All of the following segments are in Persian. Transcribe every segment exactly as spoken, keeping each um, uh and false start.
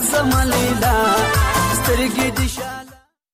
زملیلا سترګې دې شاله.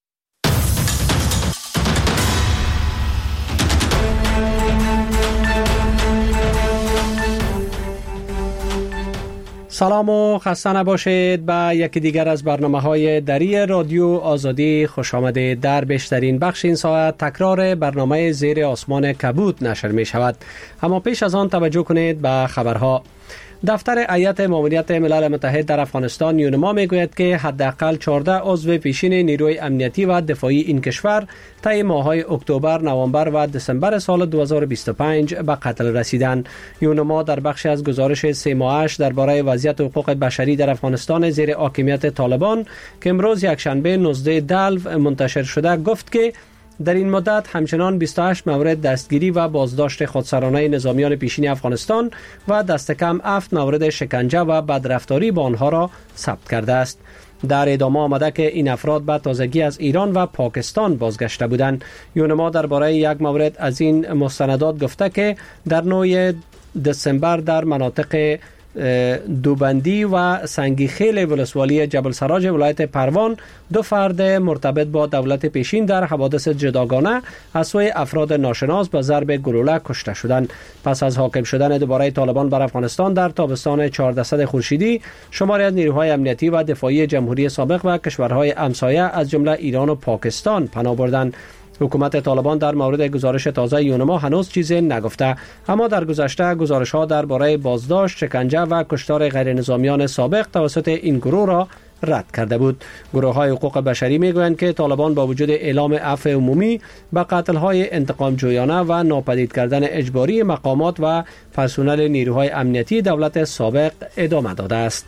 سلام و خسته نباشید. به یکی دیگر از برنامه‌های دری رادیو آزادی خوش آمدید. در بیشترین بخش این ساعت تکرار برنامه زیر آسمان کبود نشر می شود. اما پیش از آن توجه کنید به خبرها. دفتر هیئت ماموریت ملل متحد در افغانستان یونما میگوید که حداقل چهارده عضو پیشین نیروی امنیتی و دفاعی این کشور طی ماه‌های اکتبر، نوامبر و دسامبر سال دو هزار و بیست و پنج به قتل رسیدند. یونما در بخشی از گزارش سه ماهش درباره وضعیت حقوق بشری در افغانستان زیر حاکمیت طالبان که امروز یکشنبه نوزده دلو منتشر شده گفت که در این مدت همچنان بیست و هشت مورد دستگیری و بازداشت خودسرانه نظامیان پیشین افغانستان و دست کم هفت مورد شکنجه و بدرفتاری با آنها را ثبت کرده است. در ادامه آمده که این افراد به تازگی از ایران و پاکستان بازگشته بودند. یونما درباره یک مورد از این مستندات گفته که در نه دسامبر در مناطق دوبندی و سنگی خیل ولسوالی جبل سراج ولایت پروان دو فرد مرتبط با دولت پیشین در حوادث جداگانه از سوی افراد ناشناس به ضرب گلوله کشته شدند. پس از حاکم شدن دوباره طالبان بر افغانستان در تابستان چهاردهصد خورشیدی، شماری از نیروهای امنیتی و دفاعی جمهوری سابق و کشورهای همسایه از جمله ایران و پاکستان پناه بردند. حکومت طالبان در مورد گزارش تازه یونما هنوز چیزی نگفته، اما در گذشته گزارش‌ها درباره بازداشت، شکنجه و کشتار غیر نظامیان سابق توسط این گروه را رد کرده بود. گروه‌های حقوق بشری میگویند که طالبان با وجود اعلام عفو عمومی به قتل‌های انتقام جویانه و ناپدید کردن اجباری مقامات و پرسنل نیروهای امنیتی دولت سابق ادامه داده است.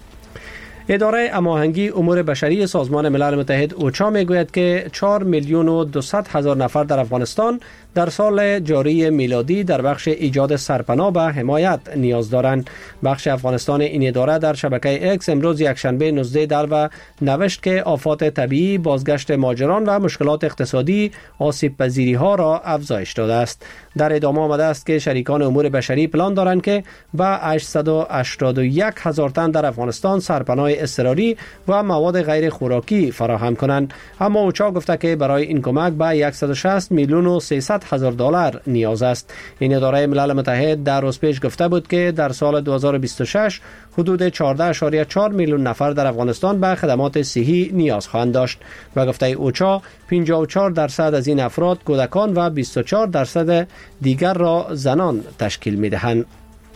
اداره هماهنگی امور بشری سازمان ملل متحد اوچا میگوید که چهار میلیون و دویست هزار نفر در افغانستان در سال جاری میلادی در بخش ایجاد سرپناه به حمایت نیاز دارند. بخش افغانستان این اداره در شبکه اکس امروز یکشنبه نوزده دلو نوشت که آفات طبیعی، بازگشت مهاجران و مشکلات اقتصادی آسیب پذیری ها را افزایش داده است. در ادامه آمده است که شریکان امور بشری پلان دارند که به هشتصد و هشتاد و یک هزار تن در افغانستان سرپناه اضطراری و مواد غیر خوراکی فراهم کنند. اما اوچا گفته که برای این کمک به صد و شصت میلیون و سیصد هزار دلار نیاز است. این اداره ملل متحد در روز پیش گفته بود که در سال دو هزار و بیست و شش حدود چهارده ممیز چهار میلیون نفر در افغانستان به خدمات صحی نیاز خواهند داشت و گفته اوچا پنجاه و چهار درصد از این افراد کودکان و بیست و چهار درصد دیگر را زنان تشکیل می‌دهند.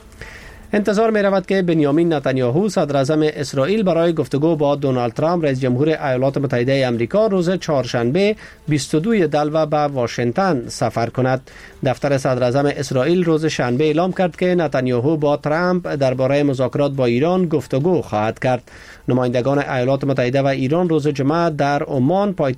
انتظار می رود که بنیامین نتانیاهو صدر اعظم اسرائیل برای گفتگو با دونالد ترامپ رئیس جمهور ایالات متحده آمریکا روز چهارشنبه بیست و دو دلو به واشنگتن سفر کند. دفتر صدر اعظم اسرائیل روز شنبه اعلام کرد که نتانیاهو با ترامپ درباره مذاکرات با ایران گفتگو خواهد کرد. نمایندگان ایالات متحده و ایران روز جمعه در عمان پای...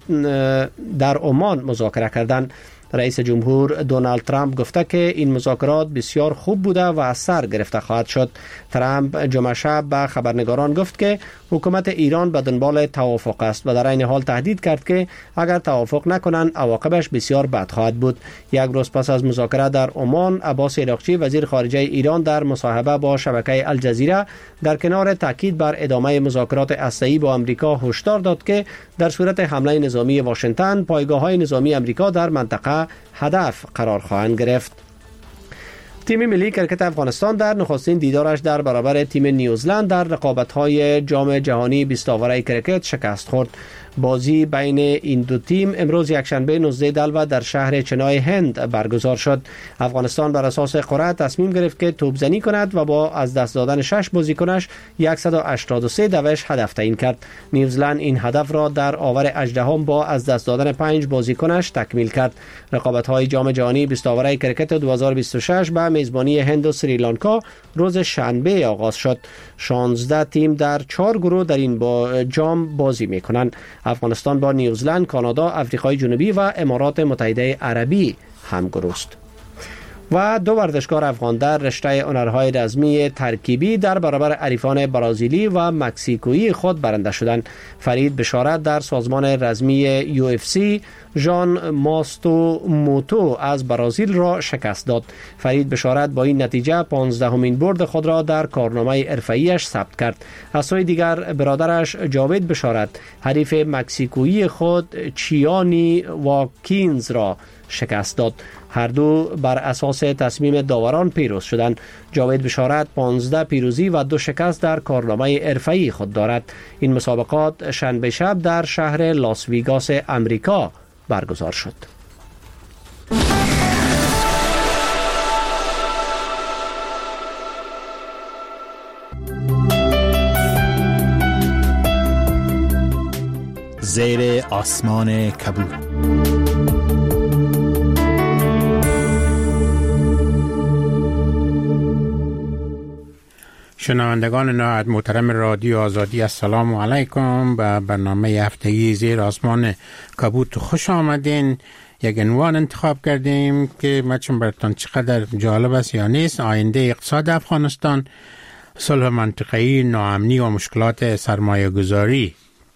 در عمان مذاکره کردند. رئیس جمهور دونالد ترامپ گفته که این مذاکرات بسیار خوب بوده و از سر گرفته خواهد شد. ترامپ جمعه شب به خبرنگاران گفت که حکومت ایران به دنبال توافق است و در این حال تهدید کرد که اگر توافق نکنند عواقبش بسیار بد خواهد بود. یک روز پس از مذاکره در عمان، عباس عراقچی وزیر خارجه ایران در مصاحبه با شبکه الجزیره در کنار تاکید بر ادامه مذاکرات هسته‌ای با آمریکا هشدار داد که در صورت حمله نظامی واشنگتن پایگاه‌های نظامی آمریکا در منطقه هدف قرار خواهند گرفت. تیم ملی کرکت افغانستان در نخستین دیدارش در برابر تیم نیوزلند در رقابت‌های جام جهانی بیست آوره کرکت شکست خورد. بازی بین این دو تیم امروز یکشنبه نوزده دلو در شهر چنای هند برگزار شد. افغانستان بر اساس قرعه تصمیم گرفت که توپزنی کند و با از دست دادن شش بازیکنش صد و هشتاد و سه دوش هدف تعیین کرد. نیوزلند این هدف را در آور هجدهم با از دست دادن پنج بازیکنش تکمیل کرد. رقابت‌های جام جهانی بیست آوره کرکت دو هزار و بیست و شش به میزبانی هند و سریلانکا روز شنبه آغاز شد. شانزده تیم در چهار گروه در این با جام بازی می‌کنند. افغانستان با نیوزلند، کانادا، آفریقای جنوبی و امارات متحده عربی همگروه است. و دو ورزشکار افغان در رشته هنرهای رزمی ترکیبی در برابر حریفان برازیلی و مکزیکویی خود برنده شدند. فرید بشارت در سازمان رزمی یو اف سی ژان ماستو موتو از برازیل را شکست داد. فرید بشارت با این نتیجه پانزدهمین برد خود را در کارنامه حرفه‌ایش ثبت کرد. از سوی دیگر برادرش جاوید بشارت حریف مکزیکویی خود چیانی واکینز را شکست داد. هر دو بر اساس تصمیم داوران پیروز شدند. جاوید بشارت پانزده پیروزی و دو شکست در کارنامه حرفه‌ای خود دارد. این مسابقات شنبه شب در شهر لاس ویگاس امریکا برگزار شد. زیر آسمان کبود. شنوندگان نهایت محترم رادیو آزادی، السلام علیکم. به برنامه هفتگی زیر آسمان کبود خوش آمدین. یک عنوان انتخاب کردیم که مچم براتون چقدر جالب است یا نیست: آینده اقتصاد افغانستان، صلح منطقه‌ای، ناامنی و مشکلات سرمایه گذاری.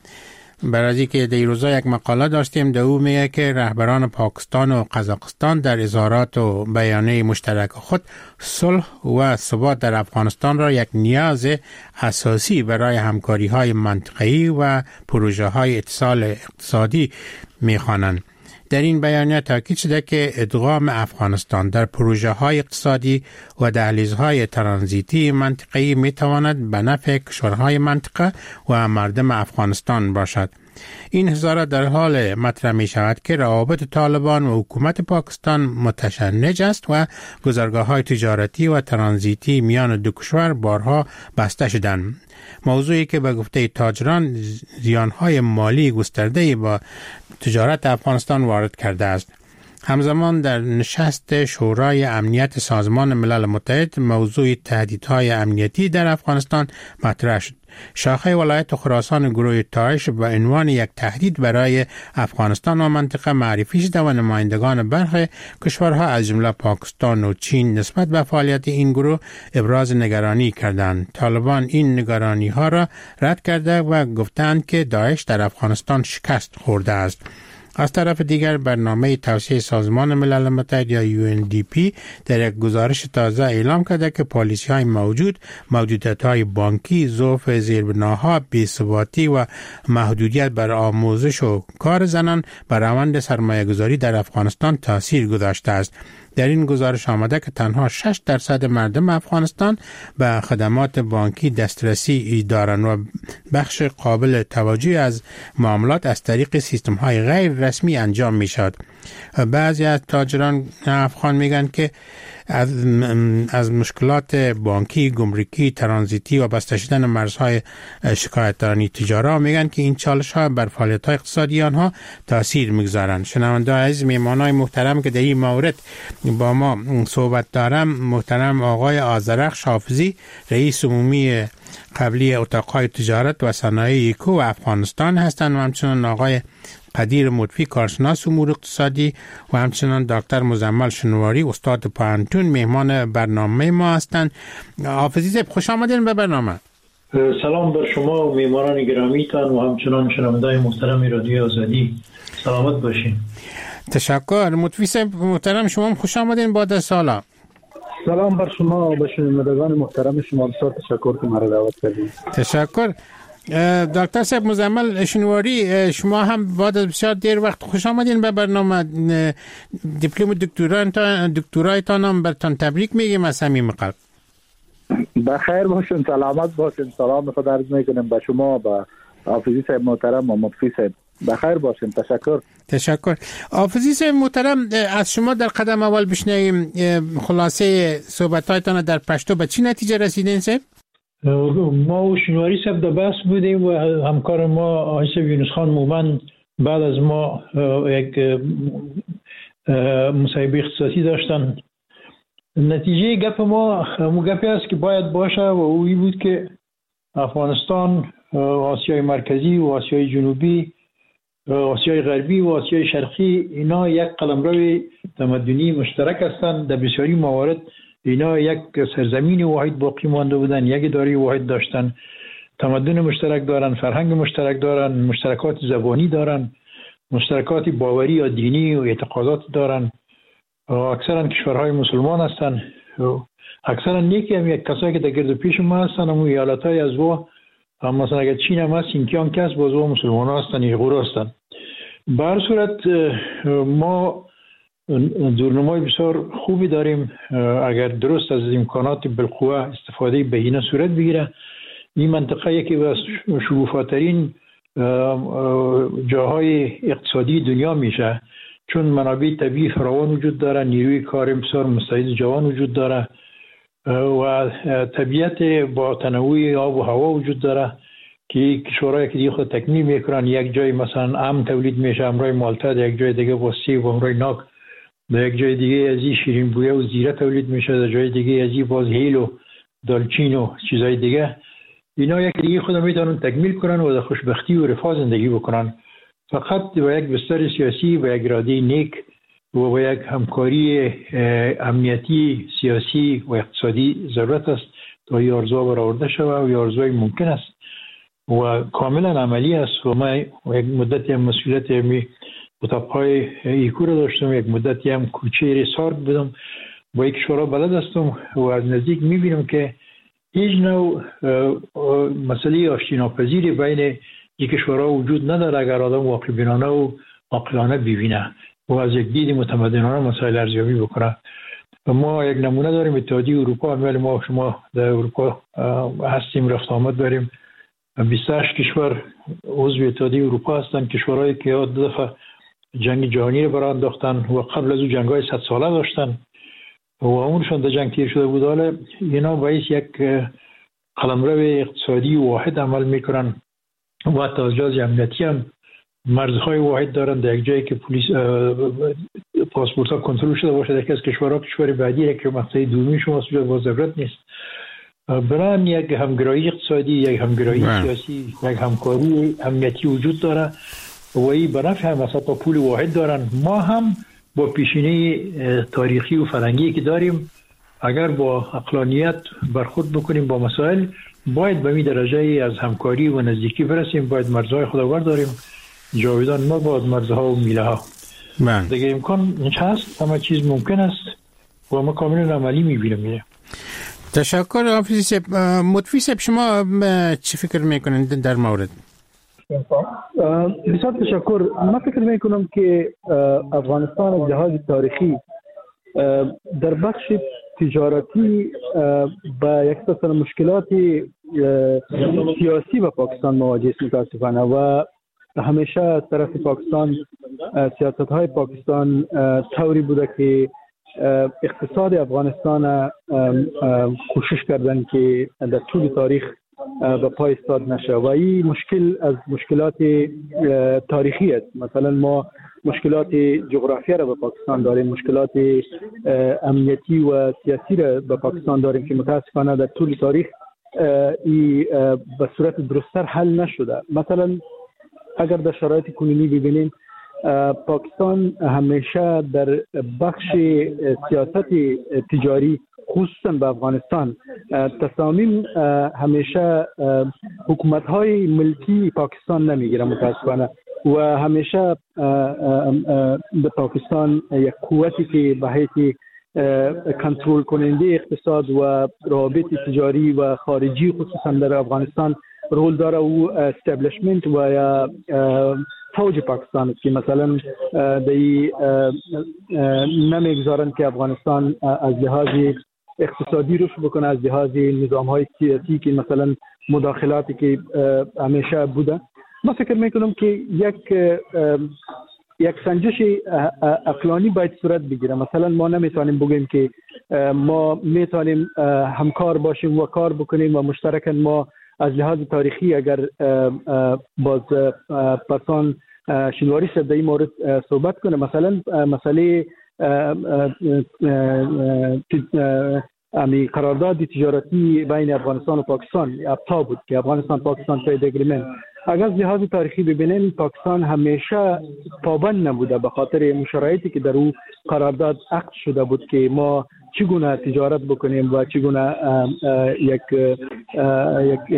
برای که در روزا یک مقاله داشتیم در او میگه که رهبران پاکستان و قزاقستان در اظهارات و بیانیه مشترک خود صلح و ثبات در افغانستان را یک نیاز اساسی برای همکاری های منطقه‌ای و پروژه های اتصال اقتصادی میخوانند. در این بیانیه تاکید شده که ادغام افغانستان در پروژه های اقتصادی و دهلیزهای ترانزیتی منطقه‌ای می تواند به نفع کشورهای منطقه و مردم افغانستان باشد. این اظهارات در حال مطرح می شود که روابط طالبان و حکومت پاکستان متشنج است و گذرگاه های تجارتی و ترانزیتی میان دو کشور بارها بسته شدند. موضوعی که به گفته تاجران زیانهای مالی گسترده‌ای با تجارت افغانستان وارد کرده است. همزمان در نشست شورای امنیت سازمان ملل متحد موضوع تهدیدهای امنیتی در افغانستان مطرح شد. شاخه ولایت خراسان گروه داعش به عنوان یک تهدید برای افغانستان و منطقه معرفی شده و نمایندگان برخی کشورها از جمله پاکستان و چین نسبت به فعالیت این گروه ابراز نگرانی کردند. طالبان این نگرانی ها را رد کرده و گفتند که داعش در افغانستان شکست خورده است. از طرف دیگر برنامه توسعه سازمان ملل متحد یا یو ان دی پی در یک گزارش تازه اعلام کرده که پالیسی های موجود، محدودیت های بانکی، ضعف زیربناها، بی‌ثباتی و محدودیت بر آموزش و کار زنان بر روند سرمایه گذاری در افغانستان تاثیر گذاشته است. در این گزارش آمده که تنها شش درصد مردم افغانستان به خدمات بانکی دسترسی دارند و بخش قابل توجهی از معاملات از طریق سیستم های غیر رسمی انجام می شود. بعضی از تاجران افغان میگن که از, از مشکلات بانکی، گمرکی، ترانزیتی و بسته شدن مرزهای شکایترانی تجارت میگن که این چالش ها بر فعالیت های اقتصادی آنها تاثیر میگذارند. شنونده عزیز، میهمانای محترم که در این مورد با ما صحبت دارم، محترم آقای آذرخش حافظی، رئیس عمومی قبلی اتاقهای تجارت و صنایع ایکو و افغانستان هستند و همچنان آقای قدیر مطفی، کارشناس امور اقتصادی و همچنان دکتر مزمل شنواری، استاد پوهنتون مهمان برنامه ما هستند. حافظی صاحب، خوش آمدین به برنامه. سلام بر شما و میهمانان گرامیتان و همچنان شنونده‌های محترم رادیو آزادی. سلامت باشین. تشکر. مطفی صاحب محترم، شما هم خوش آمدین بعد از سالا. سلام بر شما و شنوندگان محترم شما. بسیار تشکر که مرا دعوت کردید. تشکر. دکتر صاحب مزمل شنواری، شما هم بعد از بسیار دیر وقت خوش آمدین به برنامه. دیپلم دکترایتان هم برتان تبریک میگیم از صمیم قلب. بخیر باشین، سلامت باشین. سلام خود عرض میکنم به شما، به حافظی صاحب محترم و مطفی صاحب. بخیر باشین. تشکر. تشکر. حافظی صاحب محترم، از شما در قدم اول بشنویم خلاصه صحبتایتان در پشتو به چی نتیجه رسیدین صاحب؟ ما و شنواری صاحب در بحث بودیم و همکار ما آقای صاحب یونس خان مومن بعد از ما یک مصاحبه اختصاصی داشتن. نتیجه گپ ما مو گپی است که باید باشه و اوی بود که افغانستان، آسیای مرکزی و آسیای جنوبی آسیای غربی و آسیای شرقی اینا یک قلمرو تمدنی مشترک هستند. در بسیاری موارد اینا یک سرزمین واحد باقی مانده بودن، یک اداره واحد داشتن، تمدن مشترک دارن، فرهنگ مشترک دارن، مشترکات زبانی دارن، مشترکات باوری یا دینی و اعتقادات دارن. اکثرا کشورهای مسلمان هستن. اکثرا نیکی هم یک کسایی که در گرد پیش ما هستن همون ایالتهای از وا، مثلا اگر چین هم هست این که هم کس باز وا مسلمان ها هستن، ایغور هستن. به هر صورت ما دورنمای بسیار خوبی داریم. اگر درست از امکانات بالقوه استفاده بهینه صورت بگیره، این منطقه یکی از شگوفاترین جاهای اقتصادی دنیا میشه، چون منابع طبیعی فراوان وجود داره، نیروی کار بسیار مستعد جوان وجود داره و طبیعت با تنوع آب و هوا وجود داره که کشورهای که دیگه خود تکمیل میکنن. یک جای مثلا ام تولید میشه، امرای مالتا، در یک جای دیگه با سیب و امرای ناک، در یک جای دیگه ازی شیرین بویه و زیره تولید میشه، در جای دیگه ازی باز هیل و دالچین و چیزای دیگه. اینا یک دیگه خود میتونن تکمیل کنن و در خوشبختی و رفاه زندگی بکنن. فقط با یک بستر سیاسی و یک اراده نیک و با یک همکاری امنیتی، سیاسی و اقتصادی ضرورت است تا این آرزوها برآورده شود و این آرزوهای ممکن است و کاملا عملی است. و ما یک مدتی هم مسئولیت می طبقای ایکو رو داشتم، یک مدتی هم کوچه سارد بودم، با یک شورا بلد هستم و از نزدیک میبینم که هیچ نوع مسئله آشتی ناپذیری بین یک کشورها وجود نداره اگر آدم واقع بینانه و عاقلانه ببینه و از یک دید متمدنانه مسائل ارزیابی بکنه. ما یک نمونه داریم، اتحادیه اروپا، ولی ما شما در اروپا هستیم، رفت آمد داریم. بیست و هشت کشور عضو اتحادیه اروپا هستند، کشورهایی که دو دفعه جنگ جهانی رو برای انداختن و قبل از اون جنگ‌های صد ساله داشتن و اونشون در جنگ تیر شده بود. حالا اینا باعث یک قلمرو اقتصادی واحد عمل میکنن و حتی از لحاظ امنیتی هم مرزهای واحد دارن. در یک جایی که پلیس پاسپورت ها کنترل شده باشه، یکی از کشورها کشور بعدی که مقطع دومی شما با ضرورت نیست. برای یک همگرایی اقتصادی، یک همگرایی سیاسی، یک همکاری امنیتی وجود داره و این به نفع هم مثلا تا پول واحد دارن. ما هم با پیشینه تاریخی و فرهنگی که داریم اگر با عقلانیت برخورد بکنیم با مسائل، باید به این درجه از همکاری و نزدیکی برسیم. باید مرزهای خودآور داریم، جاویدان ما باید مرزها و میله ها. دیگه امکان هست، همه چیز ممکن است و ما کاملا عملی میبینیم. تشکر حافظ صاحب. مطفی صاحب شما چی فکر میکنید در مورد؟ بسیار تشکر. من فکر میکنم که افغانستان از لحاظ تاریخی در بخش تجارتی با یک سلسله مشکلات سیاسی با پاکستان مواجه است متاسفانه و همیشه از طرف پاکستان سیاست های پاکستان طوری بوده که اقتصاد افغانستان کوشش کردن که در طول تاریخ به پای ایستاد نشه و این مشکل از مشکلات تاریخی است. مثلا ما مشکلات جغرافیا را به پاکستان داریم، مشکلات امنیتی و سیاسی را به پاکستان داریم که متاسفانه در طول تاریخ این به صورت درست‌تر حل نشده. مثلا اگر در شرایط کنونی ببینیم، پاکستان همیشه در بخش سیاست تجاری خصوصا به افغانستان تصامیم همیشه حکومت‌های ملکی پاکستان نمیگیره متاسفانه و همیشه به پاکستان یک قوتی که به حیث کنترل کننده اقتصاد و روابط تجاری و خارجی خصوصا در افغانستان رول داره و استابلیشمنت و یا فوج پاکستان است که مثلا دی نمیگذارن که افغانستان از لحاظ اقتصادی رشد بکنه، از لحاظ نظام‌های سیاسی که مثلا مداخلاتی که همیشه بوده. من فکر میکنم که یک یک سنجش عقلانی باید صورت بگیره. مثلا ما نمیتونیم بگیم که ما میتونیم همکار باشیم و کار بکنیم و مشترکاً ما از لحاظ تاریخی اگر باز پرسان شنواری صاحب در این مورد صحبت کنه، مثلا مسئله امی قرارداد تجارتی بین افغانستان و پاکستان ابتا بود که افغانستان پاکستان ترید اگریمنت اگر از لحاظ تاریخی ببینیم پاکستان همیشه پابند نبوده به خاطر شرایطی که در او قرارداد عقد شده بود که ما چگونه تجارت بکنیم و چگونه یک یک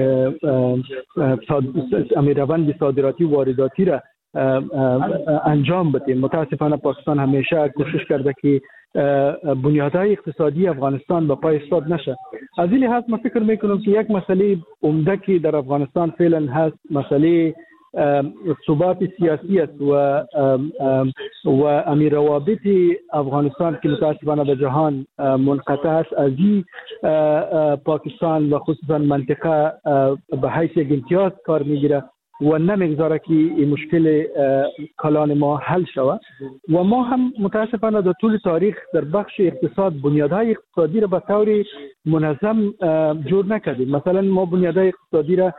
روند صادراتی و وارداتی را انجام بدیم. متاسفانه پاکستان همیشه کوشش کرده که بنیادهای اقتصادی افغانستان به پای استاد نشه. از این لحاظ من فکر میکنم که یک مسئله عمده که در افغانستان فعلا هست مسئله ثبات سیاسی است و و امیر روابط افغانستان که متاسفانه به جهان منقطع است. از این پاکستان و خصوصا منطقه به حیث یک امتیاز کار میگیره و نمیگذاره که این مشکل کلان ما حل شود و ما هم متاسفانه در طول تاریخ در بخش اقتصاد بنیادهای اقتصادی را به طور منظم جور نکردیم. مثلا ما بنیادهای اقتصادی را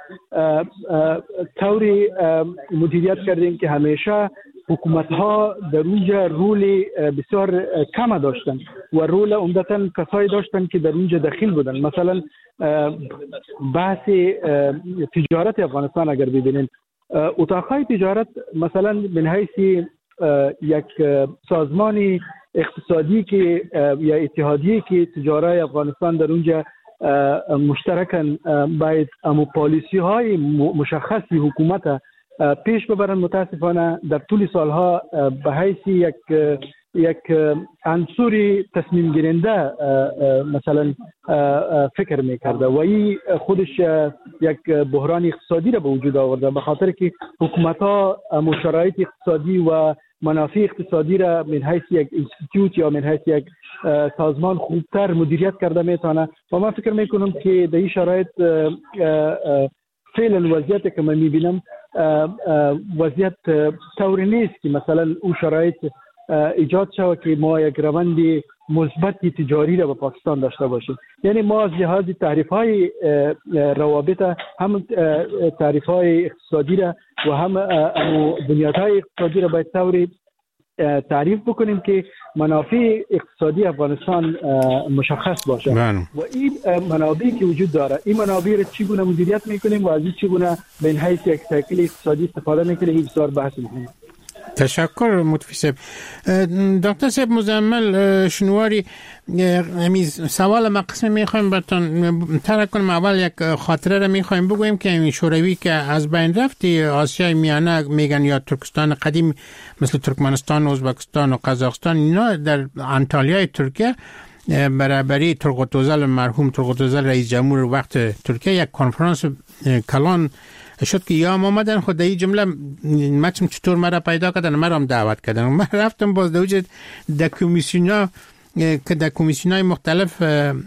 طوری مدیریت کردیم که همیشه حکومت ها در اونجا رول بسیار کم داشتن و رول عمدتاً کسایی داشتن که در اونجا دخیل بودن. مثلا بحث تجارت افغانستان اگر ببینید اتاقهای تجارت مثلا من حیث یک سازمان اقتصادی که یا اتحادیه که تجارت افغانستان در اونجا مشترکاً باید امو پالیسی های مشخصی حکومت پیش ببرن. متاسفانه در طول سالها به حیث یک یک عنصر تصمیم گیرنده مثلا فکر میکرده و این خودش یک بحران اقتصادی را به وجود آورده به خاطر که حکومت ها شرایط اقتصادی و منافع اقتصادی را من حیث یک انستیتوت یا من حیث یک سازمان خوبتر مدیریت کرده میتونه و من فکر میکنم که در این شرایط فعلا وضعیت که من میبینم وضعیت طوری نیست که مثلا اون شرایط ایجاد شود که ما یک روند مثبت تجاری را به پاکستان داشته باشیم. یعنی ما از لحاظ تعریف های روابط هم تعریف های اقتصادی را و هم بنیادهای اقتصادی را باید طوری تعریف بکنیم که منافع اقتصادی افغانستان مشخص باشه من. و این منابعی که وجود داره این منابع را چگونه مدیریت میکنیم و از این چگونه به این حیث یک سایکل اقتصادی استفاده میکنیم این بسیار بحث مهمه. تشکر متفی صاحب. دکتر صاحب مزمل شنواری سوال مقصد میخوایم براتون طرح کنیم. اول یک خاطره را میخوایم بگویم که این شوروی که از بین رفتی آسیای میانه میگن یا ترکستان قدیم مثل ترکمنستان و ازبکستان و قزاقستان اینا در انطالیای ترکیه برابری ترقوتوزل مرحوم ترقوتوزل رئیس جمهور وقت ترکیه یک کنفرانس کلان شد که یا آمدن خود این جمله مچم چطور مرا پیدا کردن مرا هم دعوت کردن من رفتم باز دوجه در کمیسیونا که در کمیسیونای مختلف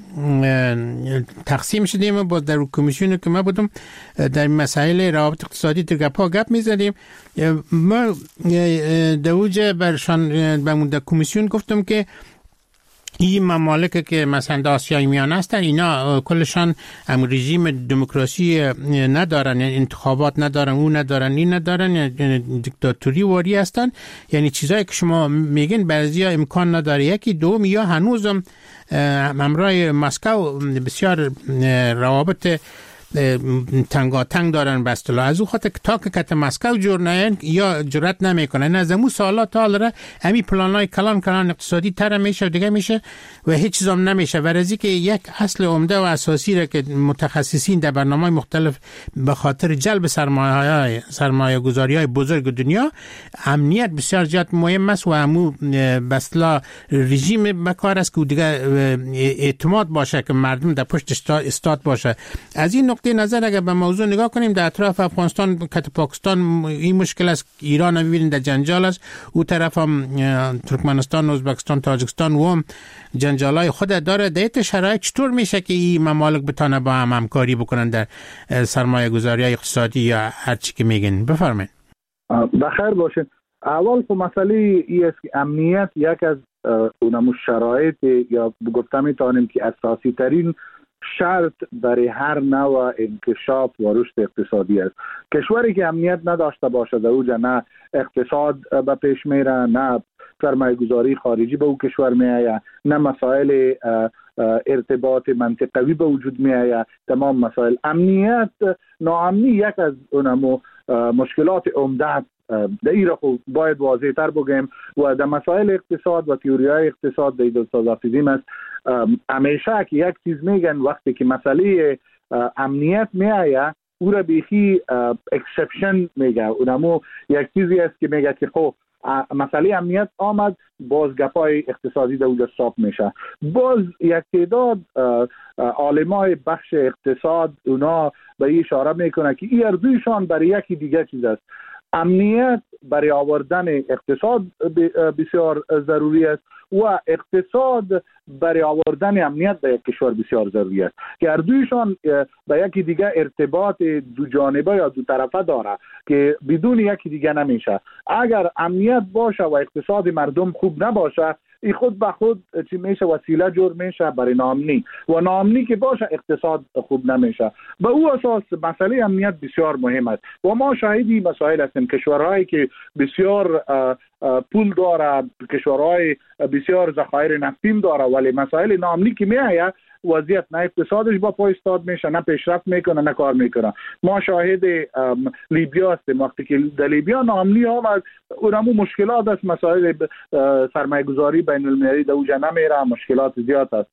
تقسیم شدیم باز در کمیسیونی که ما بودم در مسائل روابط اقتصادی در گپا گپ میزدیم. ما دوجه برشان در کمیسیون گفتم که این ممالک که مثلا آسیای میانه هستن اینا کلشان هم رژیم دموکراسی ندارن، یعنی انتخابات ندارن، اون ندارن، این ندارن، یعنی دیکتاتوری واری هستن. یعنی چیزایی که شما میگین بعضیا امکان نداره. یکی دوم یا هنوزم همراه مسکو بسیار روابط تنگاتنگ دارن به اصطلاح. از او خاطر تا که کت مسکو جور نه یا جرأت نمیکنن از امو سالات حال امی پلانای کلان کلان اقتصادی تر میشه و دیگه میشه و هیچ چیزام نمیشه. ورزی که یک اصل عمده و اساسی را که متخصصین در برنامه‌های مختلف به خاطر جلب سرمایه‌های سرمایه گذاری‌های بزرگ دنیا امنیت بسیار زیاد مهم است و امو به اصطلاح رژیم بکار است که دیگه اعتماد باشه که مردم در پشت استاد باشه. از این نقطه نظر اگر به موضوع نگاه کنیم در اطراف افغانستان که پاکستان این مشکل است، ایران رو ببینید در جنجال است، او طرف هم ترکمنستان، ازبکستان، تاجیکستان و هم جنجالای خود داره. در این شرایط چطور میشه که این ممالک بتونه با هم همکاری بکنن در سرمایه گذاری اقتصادی یا هر چی که میگن؟ بفرمایید. بخیر باشین. اول خب مسئله ای است که امنیت یک از اونم شرایط یا گفتم میتونیم که اساسی ترین شرط برای هر نوع انکشاف و رشد اقتصادی است. کشوری که امنیت نداشته باشه در اوجه نه اقتصاد به پیش میره، نه سرمایه گذاری خارجی به او کشور میآید، نه مسائل ارتباط منطقوی به وجود می آید، تمام مسائل امنیت ناامنی یک از اونمو مشکلات عمده در این را باید واضح تر بگیم و در مسائل اقتصاد و تئوری های اقتصاد در استاد حافظی است. همیشه که یک چیز میگن وقتی که مسئله امنیت می آید او را بیخی اکسپشن میگه، اونمو یک چیزی است که میگه که خب مسئله امنیت آمد باز گپای اقتصادی در اونجا استاپ میشه. باز یک تعداد عالمای بخش اقتصاد اونا به این اشاره میکنه که این ارزویشان برای یکی دیگه چیز است. امنیت برای آوردن اقتصاد بسیار ضروری است و اقتصاد برای آوردن امنیت به یک کشور بسیار ضروری است که هر دویشان به یکی دیگه ارتباط دو جانبه یا دو طرفه داره که بدون یکی دیگه نمیشه. اگر امنیت باشه و اقتصاد مردم خوب نباشه این خود به خود چی میشه وسیله جور میشه برای ناامنی و ناامنی که باشه اقتصاد خوب نمیشه. به او اساس مسئله امنیت بسیار مهم است و ما شاهدی مسائل هستیم کشورهایی که بسیار پول داره، کشورهای بسیار ذخایر نفتیم داره ولی مسائل ناامنی که میآید وضعیت نه اقتصادش با پای استاد میشه نه پیشرفت میکنه نه کار میکنه. ما شاهد لیبیا هستیم، وقتی که در لیبیا ناامنی آمد اونمو مشکلات است، مسائل سرمایه گذاری بین المللی در اوجه نمیره، مشکلات زیاد است،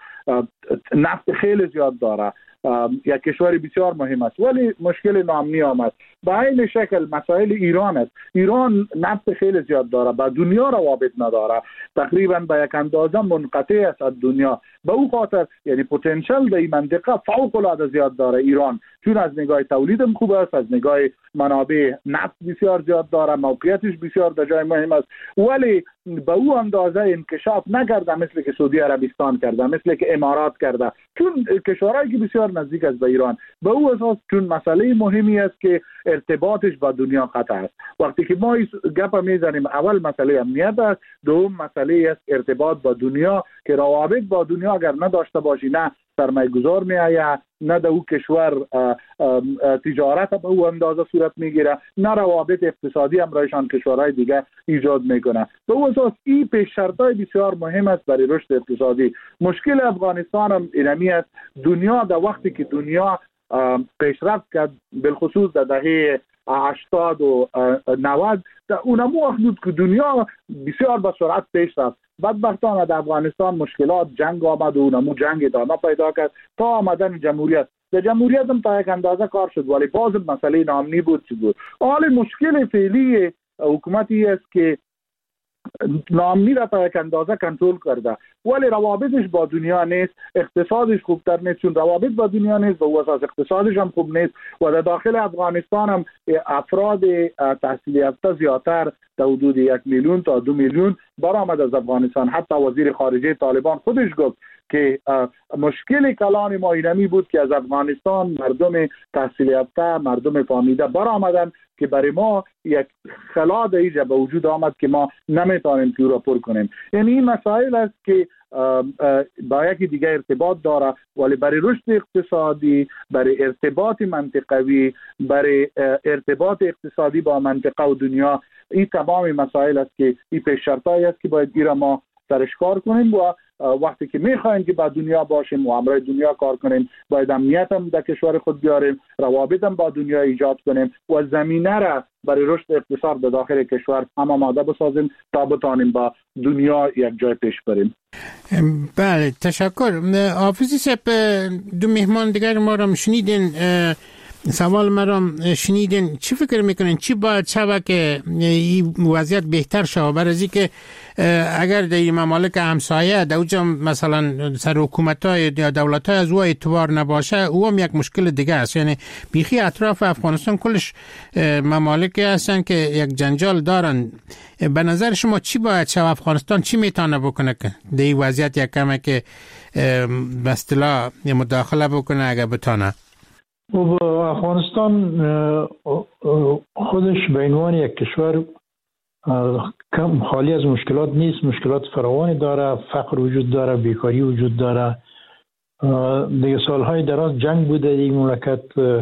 نفت خیلی زیاد داره، یک کشور بسیار مهم است ولی مشکل ناامنی آمد. به این شکل مسائل ایران است. ایران نفت خیلی زیاد داره، با دنیا روابط نداره، تقریبا به یک اندازه منقطع است از دنیا. به او خاطر یعنی پتانسیل در این منطقه فوق العاده زیاد داره ایران، چون از نگاه تولیدم خوب است، از نگاه منابع نفت بسیار زیاد داره، موقعیتش بسیار در جای مهم است ولی به او اندازه انکشاف نکرده مثل که سعودی عربستان کرده، مثل که امارات کرده، چون کشورهایی که بسیار نزدیک است به ایران. به او اساس چون مسئله مهمی است که ارتباطش با دنیا قطع است. وقتی که ما گپ میزنیم اول مسئله امنیت است، دوم مسئله است ارتباط با دنیا که روابط با دنیا اگر نداشته باشی نه سرمایه گذار می آید، نه در او کشور اه اه اه تجارت به او اندازه صورت میگیره، نه روابط اقتصادی همراهشان کشورهای دیگه ایجاد میکنه. به او اساس این پیش شرطای بسیار مهم است برای رشد اقتصادی. مشکل افغانستان هم اینمی است، دنیا در وقتی که دنیا پیشرفت کرد بالخصوص در دهه هشتاد و نود در اونمو حدود که دنیا بسیار با سرعت پیش رفت. بدبختانه در افغانستان مشکلات جنگ آمد و اونمو جنگ ادامه پیدا کرد تا آمدن جمهوریت. در جمهوریت هم تا یک اندازه کار شد ولی باز مسئله ناامنی بود چی بود. حال مشکل فعلی حکومتی است که ناامنی را تا یک اندازه کنترل کرده ولی روابطش با دنیا نیست، اقتصادش خوبتر نیست، چون روابط با دنیا نیست و اساس اقتصادش هم خوب نیست و در داخل افغانستان هم افراد تحصیل یافته زیادتر در حدود یک میلیون تا دو میلیون برآمد از افغانستان. حتی وزیر خارجه طالبان خودش گفت که مشکل کلان ما اینمی بود که از افغانستان مردم تحصیل یافته، مردم فهمیده برآمدن که برای ما یک خلا در اینجا به وجود آمد که ما نمیتونیم که او را پر کنیم. یعنی این مسائل است که با یکی دیگه ارتباط داره ولی برای رشد اقتصادی، برای ارتباط منطقوی، برای ارتباط اقتصادی با منطقه و دنیا این تمام مسائل است که این پیش شرطایی است که باید ایرا ما سرش کار کنیم و وقتی که میخوایم که با دنیا باشیم و همراه دنیا کار کنیم باید امنیت هم در کشور خود بیاریم، روابط هم با دنیا ایجاد کنیم و زمینه را برای رشد اقتصاد در داخل کشور هم آماده بسازیم تا بتانیم با دنیا یک جای پیش بریم. بله تشکر. حافظی صاحب دو مهمان دیگر ما را شنیدین، سوال مرا شنیدین، چی فکر میکنین چی باید شود که این وضعیت بهتر شود برای از اینکه اگر در این ممالک همسایه در اوجا مثلا سر حکومت‌های یا دولت‌های از او اعتبار نباشه او هم یک مشکل دیگه است. یعنی بیخی اطراف افغانستان کلش ممالکی هستن که یک جنجال دارن. به نظر شما چی باید شود، افغانستان چی میتونه بکنه که در این وضعیت یک کمه که به اصطلاح مداخله بکنه اگر بتونه؟ و افغانستان خودش به عنوان یک کشور کم خالی از مشکلات نیست، مشکلات فراوانی داره، فقر وجود داره، بیکاری وجود داره. دیگه سالهای دراز جنگ بوده این مملکت،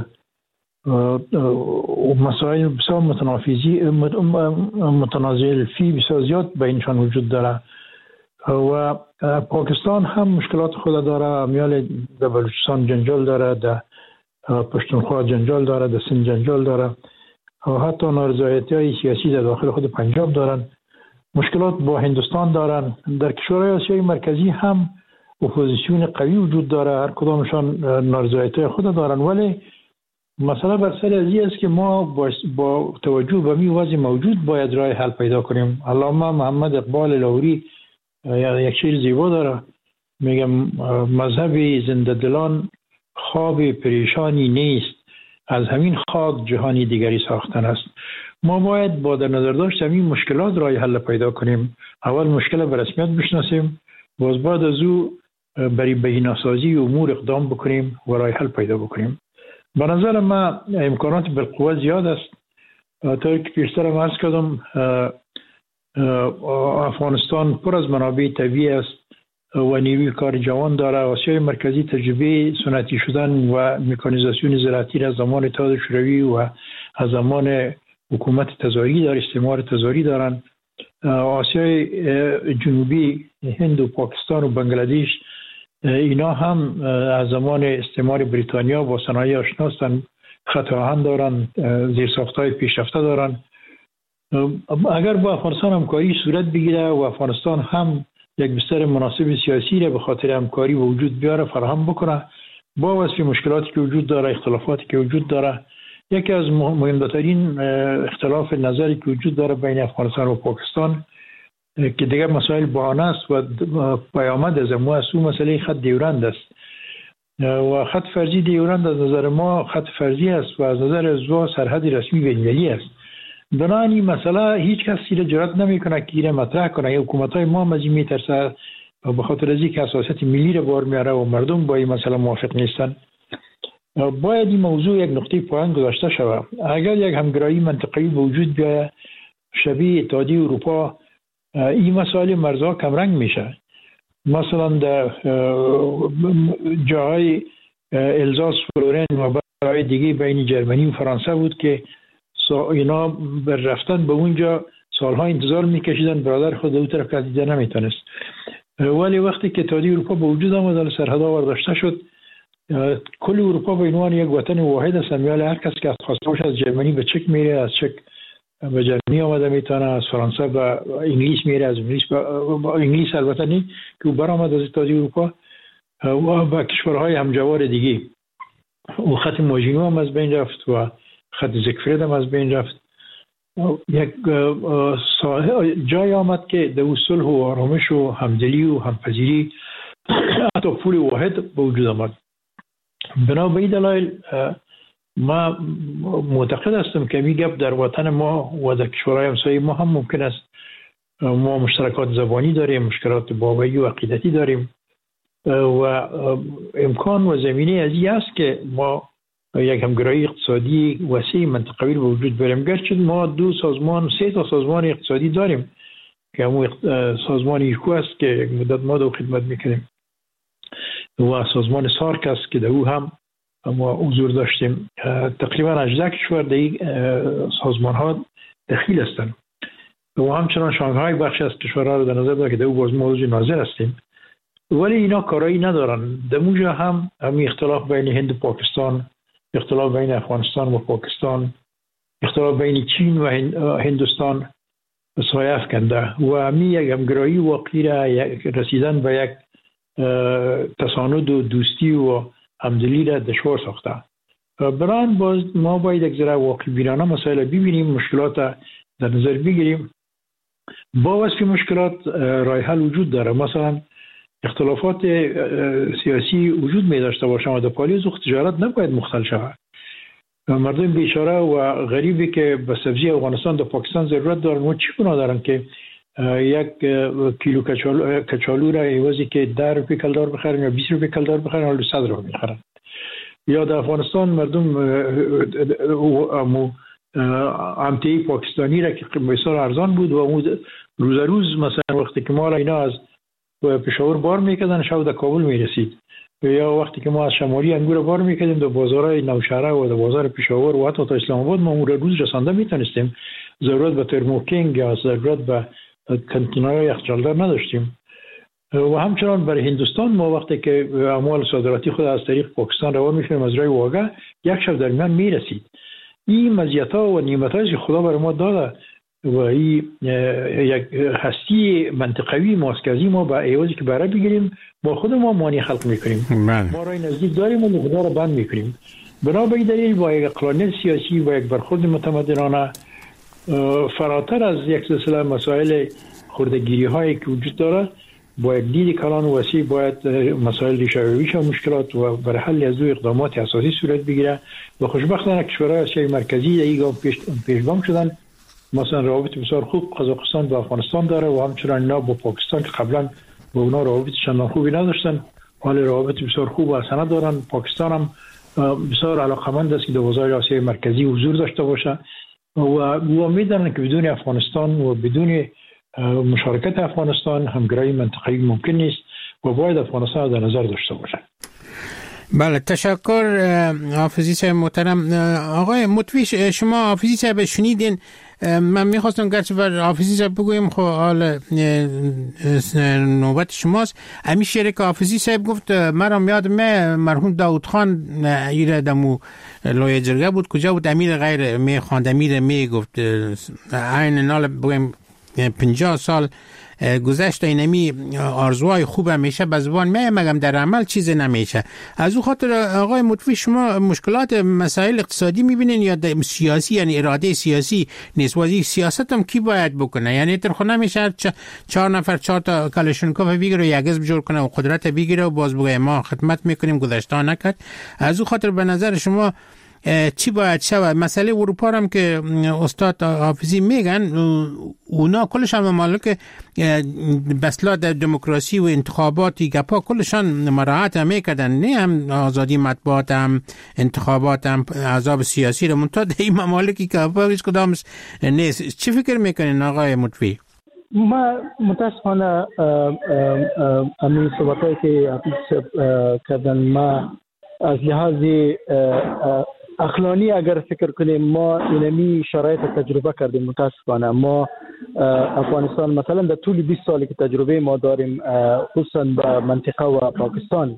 مسائل بسیار متنافیزی متنازع فی بسیار زیاد بینشان وجود داره. و پاکستان هم مشکلات خود داره. میال در بلوچستان جنجال داره، در پشتونخوا جنجال داره، در سند جنجال داره و حتی نارضایتی های سیاسی در داخل خود پنجاب دارن. مشکلات با هندوستان دارن. در کشورهای آسیای مرکزی هم اپوزیسیون قوی وجود داره، هر کدامشان نارضایتی خود دارن. ولی مسئله بر سر ازی است که ما با, با توجه به می وضع موجود باید راه حل پیدا کنیم. علامه محمد اقبال لاهوری یک شعر زیبا داره، میگم مذهب زنده دلان خواب پریشانی نیست، از همین خاک جهانی دیگری ساختن است. ما باید با در نظر داشت همین مشکلات راه حل پیدا کنیم. اول مشکل به رسمیت بشناسیم، باز بعد از او برای بهینه‌سازی امور اقدام بکنیم و راه حل پیدا بکنیم. به نظر من امکانات بالقوه زیاد است. تا که پیشتر عرض کردم افغانستان پر از منابع طبیعی است و نیروی کار جوان داره. آسیای مرکزی تجربه سنتی شدن و مکانیزاسیون زراعتی را از زمان اتحاد شوروی و از زمان حکومت تزاری داره، استعمار تزاری دارن. آسیای جنوبی، هند و پاکستان و بنگلادیش، اینا هم از زمان استعمار بریتانیا با صنایع آشنا هستند، خط آهن دارن، زیرساخت‌های پیشرفته دارن. اگر با افغانستان همکاری صورت بگیره و افغانستان هم یک بستر مناسب سیاسی را به خاطر همکاری و وجود بیاره، فراهم بکنه، با وصف مشکلاتی که وجود داره، اختلافاتی که وجود داره، یکی از مهمترین اختلاف نظری که وجود داره بین افغانستان و پاکستان که دیگر مسائل بهانه است و پیامد از ما است، اون مسئله خط دیورند است و خط فرضی دیورند از نظر ما خط فرضی است و از نظر ازوا سرحد رسمی بین‌المللی است. بنابراین این مسئله هیچ کسی را جرأت نمیکنه که اینو مطرح کنه. یا حکومت‌های ما از این میترسه به خاطر از اینکه حساسیت ملی را بار میاره و مردم با این مسئله موافق نیستن. باید این موضوع یک نقطه پایان گذاشته شود. اگر یک همگرایی منطقه‌ای به وجود بیاید شبیه اتحادیه اروپا، این مسائل مرزها کمرنگ میشه. مثلا در جاهای الزاس، فلورن و جاهای دیگه بین جرمنی و فرانسه بود که اینا بر رفتن به اونجا سالها انتظار میکشیدن، برادر خود اون طرف دیده نمیتونست. ولی وقتی که اتحادیه اروپا به وجود آمد، سرحدها برداشته شد، کل اروپا به عنوان یک وطن واحد است. میال هر کس که خواسته باشه از جرمنی به چک میره، از چک به جرمنی آمده میتونه، از فرانسه به انگلیس میره، از انگلیس به انگلیس البته نه که برآمد از اتحادیه اروپا و به کشورهای همجوار دیگه. و خط ماژینو هم از بین رفت و خط زیگفرید هم از بین رفت. یک جای آمد که در صلح و آرامش و همدلی و همپذیری حتی پول واحد به وجود آمد. بنا به این دلایل ما معتقد هستم که می گپ در وطن ما و در کشورهای همسایه ما هم ممکن است. ما مشترکات زبانی داریم، مشکلات باوری و عقیدتی داریم و امکان و زمینه از این است که ما یک همگرایی اقتصادی وسیع منطقوی به وجود بیاریم. گرچه ما دو سازمان، سه تا سازمان اقتصادی داریم که همون سازمان ایکو است که یک مدت ما دو خدمت میکنیم و سازمان سارک است که در او هم ما حضور داشتیم. تقریبا هجده کشور در این سازمان ها دخیل هستند و همچنان شانگهای بخش از کشورها رو در نظر داریم که در او باز ما عضو ناظر هستیم. ولی اینا کارایی ندارن. در اونجا هم همین اختلاف بین هند و پاکستان، اختلاف بین افغانستان و پاکستان، اختلاف بین چین و هندوستان سایه افکنده و همین یک همگرایی واقعی را رسیدن به یک تساند و دوستی و همدلی را دشوار ساخته. بران باز ما باید یک ذره واقع بینانه مسائل ببینیم، مشکلات در نظر بگیریم. با وصف مشکلات راه حل وجود داره. مثلا اختلافات سیاسی وجود می داشته باشه و در پالیز و تجارت نباید مختل شود. مردم بیچاره و غریبی که به سبزی افغانستان در پاکستان ضرورت دارن و چی گناه دارن که یک کیلو کچالو, کچالو را عوضی که ده روپی کلدار بخرن یا بیست روپی کلدار بخرن حالا صد روپی میخرن. یا در افغانستان مردم امتی پاکستانی را که بسیار ارزان بود و روز روز مثلا وقتی که ما اینا از پشاور بار میکردن شب در کابل میرسید، یا وقتی که ما از شمالی انگور بار میکردیم در بازارهای نوشهره و در بازار پشاور و حتی تا اسلام آباد ما اون روز رسانده میتونستیم. ضرورت به ترموکینگ یا ضرورت به کانتینرهای یخچالدار نداشتیم. و همچنان برای هندوستان ما وقتی که اموال صادراتی خود از طریق پاکستان روان می‌کنیم از راه واگه یک شب در میان میرسید. این مزیت‌ها و نعمت‌هایی که خدا برای ما داده و این یک هستی منطقوی مرکزی ما با ایوازی که برای بگیریم با خود ما مانع خلق میکنیم. ما رای نزدیک داریم و خدا را بند میکنیم. بنا به این دلیل با یک اقلانیت سیاسی و یک برخورد متمدنانه فراتر از یک سلسله مسائل خردگیری هایی که وجود داره با یک دید کلان و وسیع باید مسائل ریشه و مشکلات و برای حل از دو اقدامات اساسی صورت بگیره و خوشبختانه کشورهای آسیای مرکزی دیگه پیش پیشگام شدن. مثلا روابط بسیار خوب قزاقستان با افغانستان داره و همچنان اینا با پاکستان که قبلا با اونا روابط چندان خوبی نداشتن حال روابط بسیار خوب و حسنه دارن. پاکستان هم بسیار علاقمند است که در حوزه آسیای مرکزی حضور داشته باشه و امید دارن که بدون افغانستان و بدون مشارکت افغانستان همگرایی منطقه‌ای ممکن نیست و باید افغانستان در نظر داشته باشه. بله تشکر حافظی صاحب محترم. آقای مطوی شما حافظی صاحب شنیدین، من میخواستم گرچه بر حافظی صاحب بگویم خب حال نوبت شماست. امی شعر که حافظی صاحب گفت مرا یاد می مرحوم داود خان ایره دمو لایه جرگه بود کجا بود امیر غیر می خواند امیر می گفت عین نال بگویم پنجاه سال گذشت اینمی آرزوهای خوب همیشه به زبان می مگم در عمل چیز نمیشه. از او خاطر آقای مطوی شما مشکلات مسائل اقتصادی میبینین یا سیاسی یعنی اراده سیاسی نیست؟ وزیر سیاست هم کی باید بکنه؟ یعنی تر خود نمیشه چهار نفر چهار تا کلاشینکوف بگیره یا گز بجور کنه و قدرت بگیره و باز بگه ما خدمت میکنیم گذشته نکرد. از او خاطر به نظر شما چی باید شود؟ مسئله اروپا هم که استاد حافظی میگن اونا کلشان ممالک بسلا در دموکراسی و انتخاباتی گپا کلشان مراعات هم میکردن، نه هم آزادی مطبوعات هم انتخابات هم احزاب سیاسی رو منتها در این ممالکی که گپا هیچ کدامش نیست. چی فکر میکنین آقای مطوی؟ ما متاسفانه همین صحبتایی که حافظ کردن ما از لحاظ اخلاقی اگر فکر کنیم ما اینمی شرایط تجربه کردیم. متاسفانه ما افغانستان مثلا در طول بیست سالی که تجربه ما داریم خصوصا با منطقه و پاکستان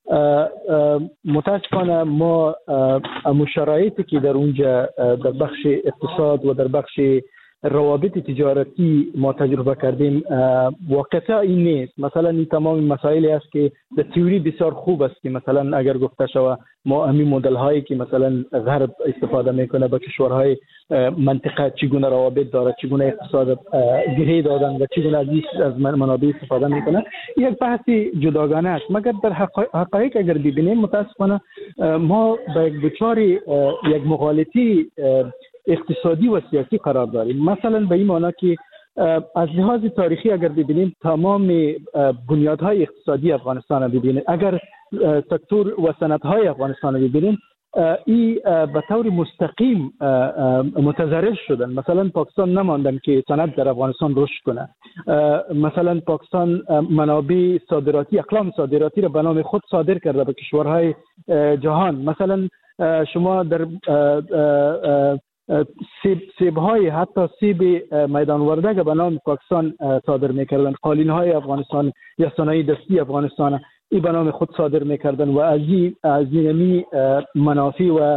متاسفانه ما امو شرایطی که در اونجا در بخش اقتصاد و در بخش روابط تجارتی ما تجربه کردیم واقعا این نیست. مثلا این تمام مسائلی است که در تئوری بسیار خوب است که مثلا اگر گفته شود ما همین مدل هایی که مثلا غرب استفاده میکنه با کشورهای منطقه چگونه روابط داره، چگونه اقتصاد گره دادن و چگونه از منابع استفاده میکنه یک بحثی جداگانه است. مگر در حقایق اگر ببینیم متاسفانه ما به یک دچار یک مغالطی اقتصادی و سیاسی قرار داریم. مثلا به این معنی که از لحاظ تاریخی اگر ببینیم تمام بنیادهای اقتصادی افغانستان رو ببینیم، اگر سکتور و صنعت‌های افغانستان رو ببینیم این به طور مستقیم متضرر شدن. مثلا پاکستان نماندن که صنعت در افغانستان رشد کنه. مثلا پاکستان منابع صادراتی اقلام صادراتی را به نام خود صادر کرده به کشورهای جهان. مثلا شما در سیب سیب های حتی سیب میدان ورده که به نام پاکستان صادر میکردن، قالین های افغانستان یا صنایع دستی افغانستان این به نام خود صادر میکردن و از این از این منافع و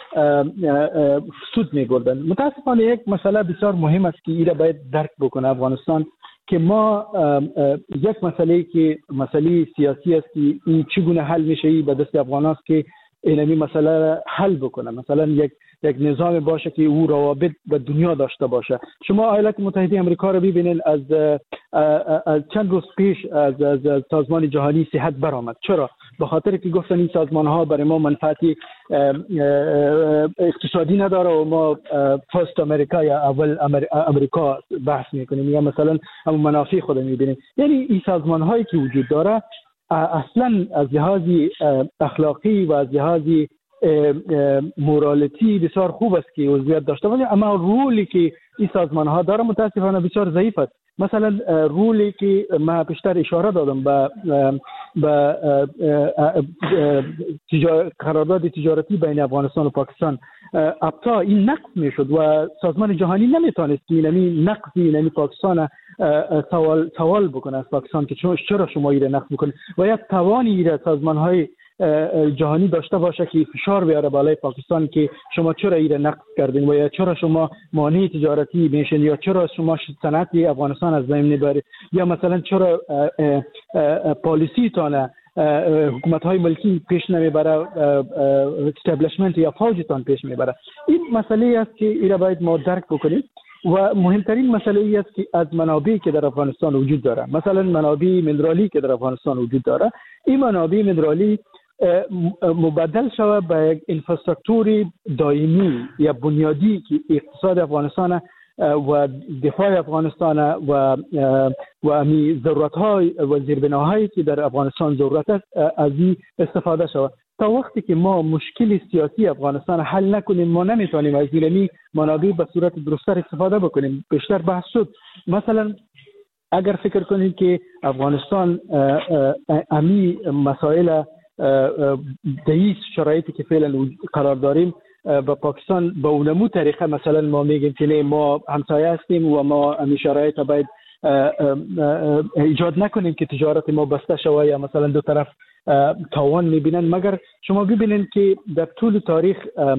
سود میبردن. متاسفانه یک مسئله بسیار مهم است که ایره باید درک بکنه افغانستان که ما یک مسئله که مسئله سیاسی است که این چگونه حل میشه ای به دست افغان است که اینمی مسئله حل بکنه. مثلا یک یک نظام باشه که او روابط با دنیا داشته باشه. شما ایالات متحده آمریکا رو ببینید از از چند روز پیش از, از, از سازمان جهانی صحت برآمد. چرا؟ به خاطر که گفتن این سازمان ها برای ما منفعتی اقتصادی نداره و ما فرست امریکا یا اول امریکا بحث میکنیم یا مثلا هم منافع خود میبینیم. یعنی این سازمان هایی که وجود داره اصلا از لحاظ اخلاقی و از لحاظ مورالیتی بسیار خوب است که عضویت داشته باشه، اما رولی که این سازمان ها داره متاسفانه بسیار ضعیف است. مثلا رولی که ما پیشتر اشاره دادم به به قرارداد تجارتی بین افغانستان و پاکستان ابتا این نقض میشد و سازمان جهانی نمیتونست اینمی نقض اینمی پاکستان سوال سوال بکنه از پاکستان که چرا شما ایره نقد میکنید و یا توانی ایره سازمان های جهانی داشته باشه که فشار بیاره بالای پاکستان که شما چرا ایره نقد کردین و یا چرا شما مانع تجارتی میشین یا چرا شما صنعت افغانستان از بین میبرید یا مثلا چرا پالیسی تانه حکومت های ملکی پیش نمیبره، استابلیشمنت یا فوجتان پیش میبره. این مسئله است که ایره باید ما درک بکنیم و مهمترین مسئله ای است که از منابعی که در افغانستان وجود داره، مثلا منابع مینرالی که در افغانستان وجود داره، این منابع مینرالی مبدل شود به یک انفراستراکچور دائمی یا بنیادی که اقتصاد افغانستان و دفاع افغانستان و و امی ضرورت های و زیربناهایی که در افغانستان ضرورت است از این استفاده شود. تا وقتی که ما مشکل سیاسی افغانستان حل نکنیم ما نمیتونیم از این منابع به صورت درست‌تر استفاده بکنیم. بیشتر بحث شد مثلا اگر فکر کنید که افغانستان امی مسائل دیس شرایطی که فعلا قرار داریم با پاکستان به اونمو طریقه مثلا ما میگیم که نه ما همسایه هستیم و ما امی شرایط باید ایجاد نکنیم که تجارت ما بسته شود یا مثلا دو طرف تاوان میبینن. مگر شما ببینید که در طول تاریخ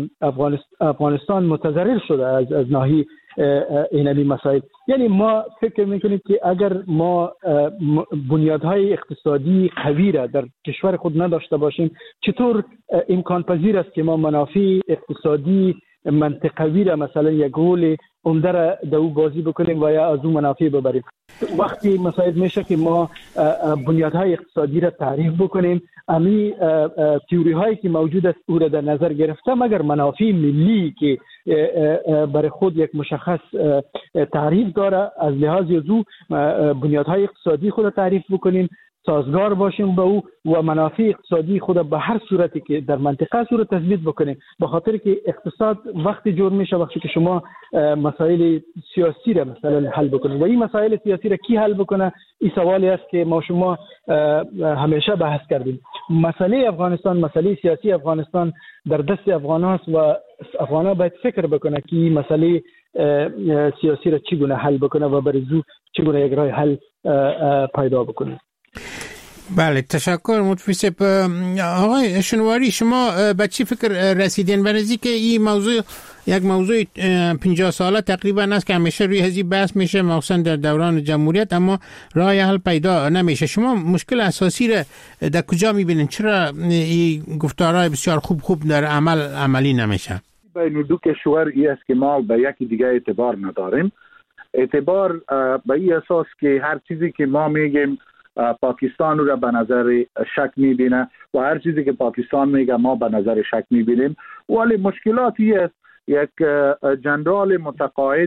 افغانستان متضرر شده از از ناحیه اینمی مسائل. یعنی ما فکر میکنیم که اگر ما بنیادهای اقتصادی قوی را در کشور خود نداشته باشیم چطور امکان پذیر است که ما منافع اقتصادی منطقوی را مثلا یک گل عمده را در او بازی بکنیم و یا از اون منافع ببریم. وقتی مسائل میشه که ما بنیادهای اقتصادی را تعریف بکنیم، امی تئوری هایی که موجود است او را در نظر گرفته مگر منافع ملی که برای خود یک مشخص تعریف داره از لحاظ او بنیادهای اقتصادی خود را تعریف بکنیم، سازگار باشیم به او و منافع اقتصادی خود به هر صورتی که در منطقه صورت تثبیت بکنیم. به خاطر که اقتصاد وقتی جور میشه وقتی که شما مسائل سیاسی را مثلا حل بکنید و این مسائل سیاسی را کی حل بکنه؟ این سوالی است که ما شما همیشه بحث کردیم. مسئله افغانستان، مسئله سیاسی افغانستان در دست افغان است و افغان باید فکر بکنه که این مسئله سیاسی را چگونه حل بکنه و برای زو چگونه یک راه حل پیدا بکنه. بله تشکر متفیسب. آقای شنواری شما به چی فکر رسیدین؟ برای که این موضوع یک موضوع پنجاه ساله تقریبا است که همیشه روی هزی بحث میشه مخصوصا در دوران جمهوریت اما راه حل پیدا نمیشه. شما مشکل اساسی را در کجا میبینین؟ چرا این گفتارهای بسیار خوب خوب در عمل عملی نمیشه؟ بین دو کشور ای است که ما به یکی دیگه اعتبار نداریم. اعتبار به این اساس که هر چیزی که ما میگیم پاکستان رو به نظر شک میبینه و هر چیزی که پاکستان میگه ما به نظر شک میبینیم. ولی مشکلاتی است یک جنرال متقاعد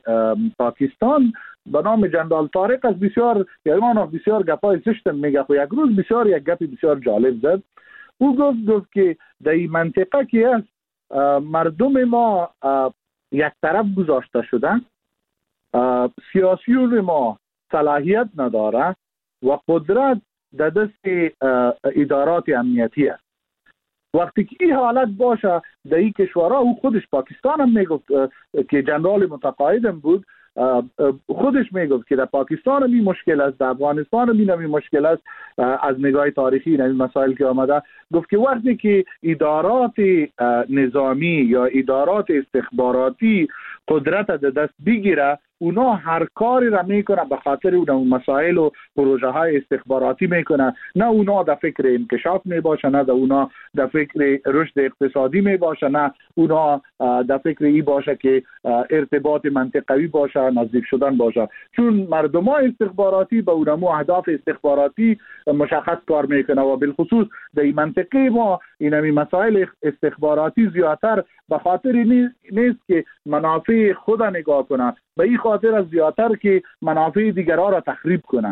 پاکستان به نام جنرال طارق از بسیار یعنی بسیار گپای زشت میگه و یک روز بسیار یک گپی بسیار جالب زد. او گفت گفت که در این منطقه که است مردم ما یک طرف گذاشته شدن، سیاسیون ما صلاحیت نداره و قدرت در دست ادارات امنیتی است. وقتی که این حالت باشه در این کشورها، او خودش پاکستان هم میگفت که جنرال متقاعدم بود، خودش میگفت که در پاکستان هم این مشکل است، در افغانستان هم این مشکل است. از نگاه تاریخی این مسائل که آمده گفت که وقتی که ادارات نظامی یا ادارات استخباراتی قدرت در دست بگیره اونا هر کاری را میکنه به خاطر اون مسائل و پروژه های استخباراتی میکنه. نه اونا در فکر انکشاف میباشه، نه اونا در فکر رشد اقتصادی میباشه، نه اونا در فکر ای باشه که ارتباط منطقوی باشه، نزدیک شدن باشه. چون مردم های استخباراتی به اونمو اهداف استخباراتی مشخص کار میکنه و بالخصوص در این منطقه ما اینمی مسائل استخباراتی زیادتر به خاطر نیست که منافع خود نگاه کنه، به این خاطر از زیادتر که منافع دیگرها را تخریب کنه.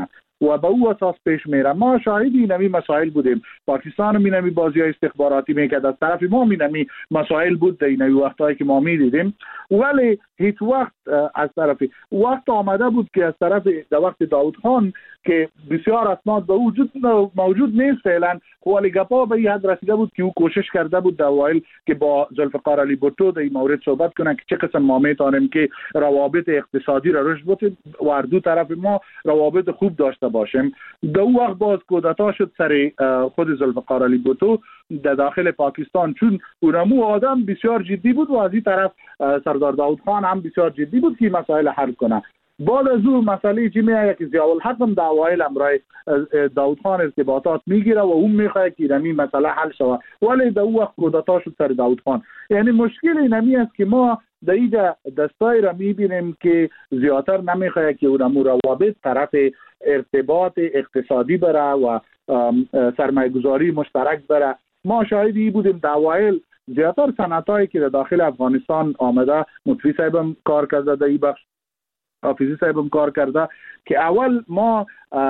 و به او اساس پیش میره. ما شاهدی اینمی مسائل بودیم. پاکستان هم اینمی بازی‌های استخباراتی میکرد، از طرف ما اینمی مسائل بود در اینمی وقتایی که ما میدیدیم، ولی هیچ وقت از طرف وقت آمده بود که از طرف در وقت داود خان که بسیار اسناد به وجود موجود نیست فعلا، ولی گپا به این حد رسیده بود که او کوشش کرده بود در اوایل که با ذوالفقار علی بوتو در این مورد صحبت کنه که چه قسم ما میتونیم که روابط اقتصادی را رشد بدیم و هر دو طرف ما روابط خوب داشته باشیم. در اون وقت باز کودتا شد سر خود ذوالفقار علی بوتو در داخل پاکستان، چون اونمو آدم بسیار جدی بود و از این طرف سردار داود خان هم بسیار جدی بود که مسائل حل کنه. بعد از اون مسئله چی میایه که ضیاء الحق هم در اوایل امرای داود خان ارتباطات میگیره و اون میخواه که این مسئله حل شود، ولی در اون وقت کودتا شد سر داود خان. یعنی مشکل اینمی است که ما در اینجا دستایی را میبینیم که زیادتر نمیخواه که اون روابط طرف ارتباط اقتصادی بره و سرمایه گذاری مشترک بره. ما شاهدی بودیم در اوایل زیادتر صنعتایی که در داخل افغانستان آمده، مطفی صاحب هم کار کرده در این بخش، حافظی صاحب هم کار کرده که اول ما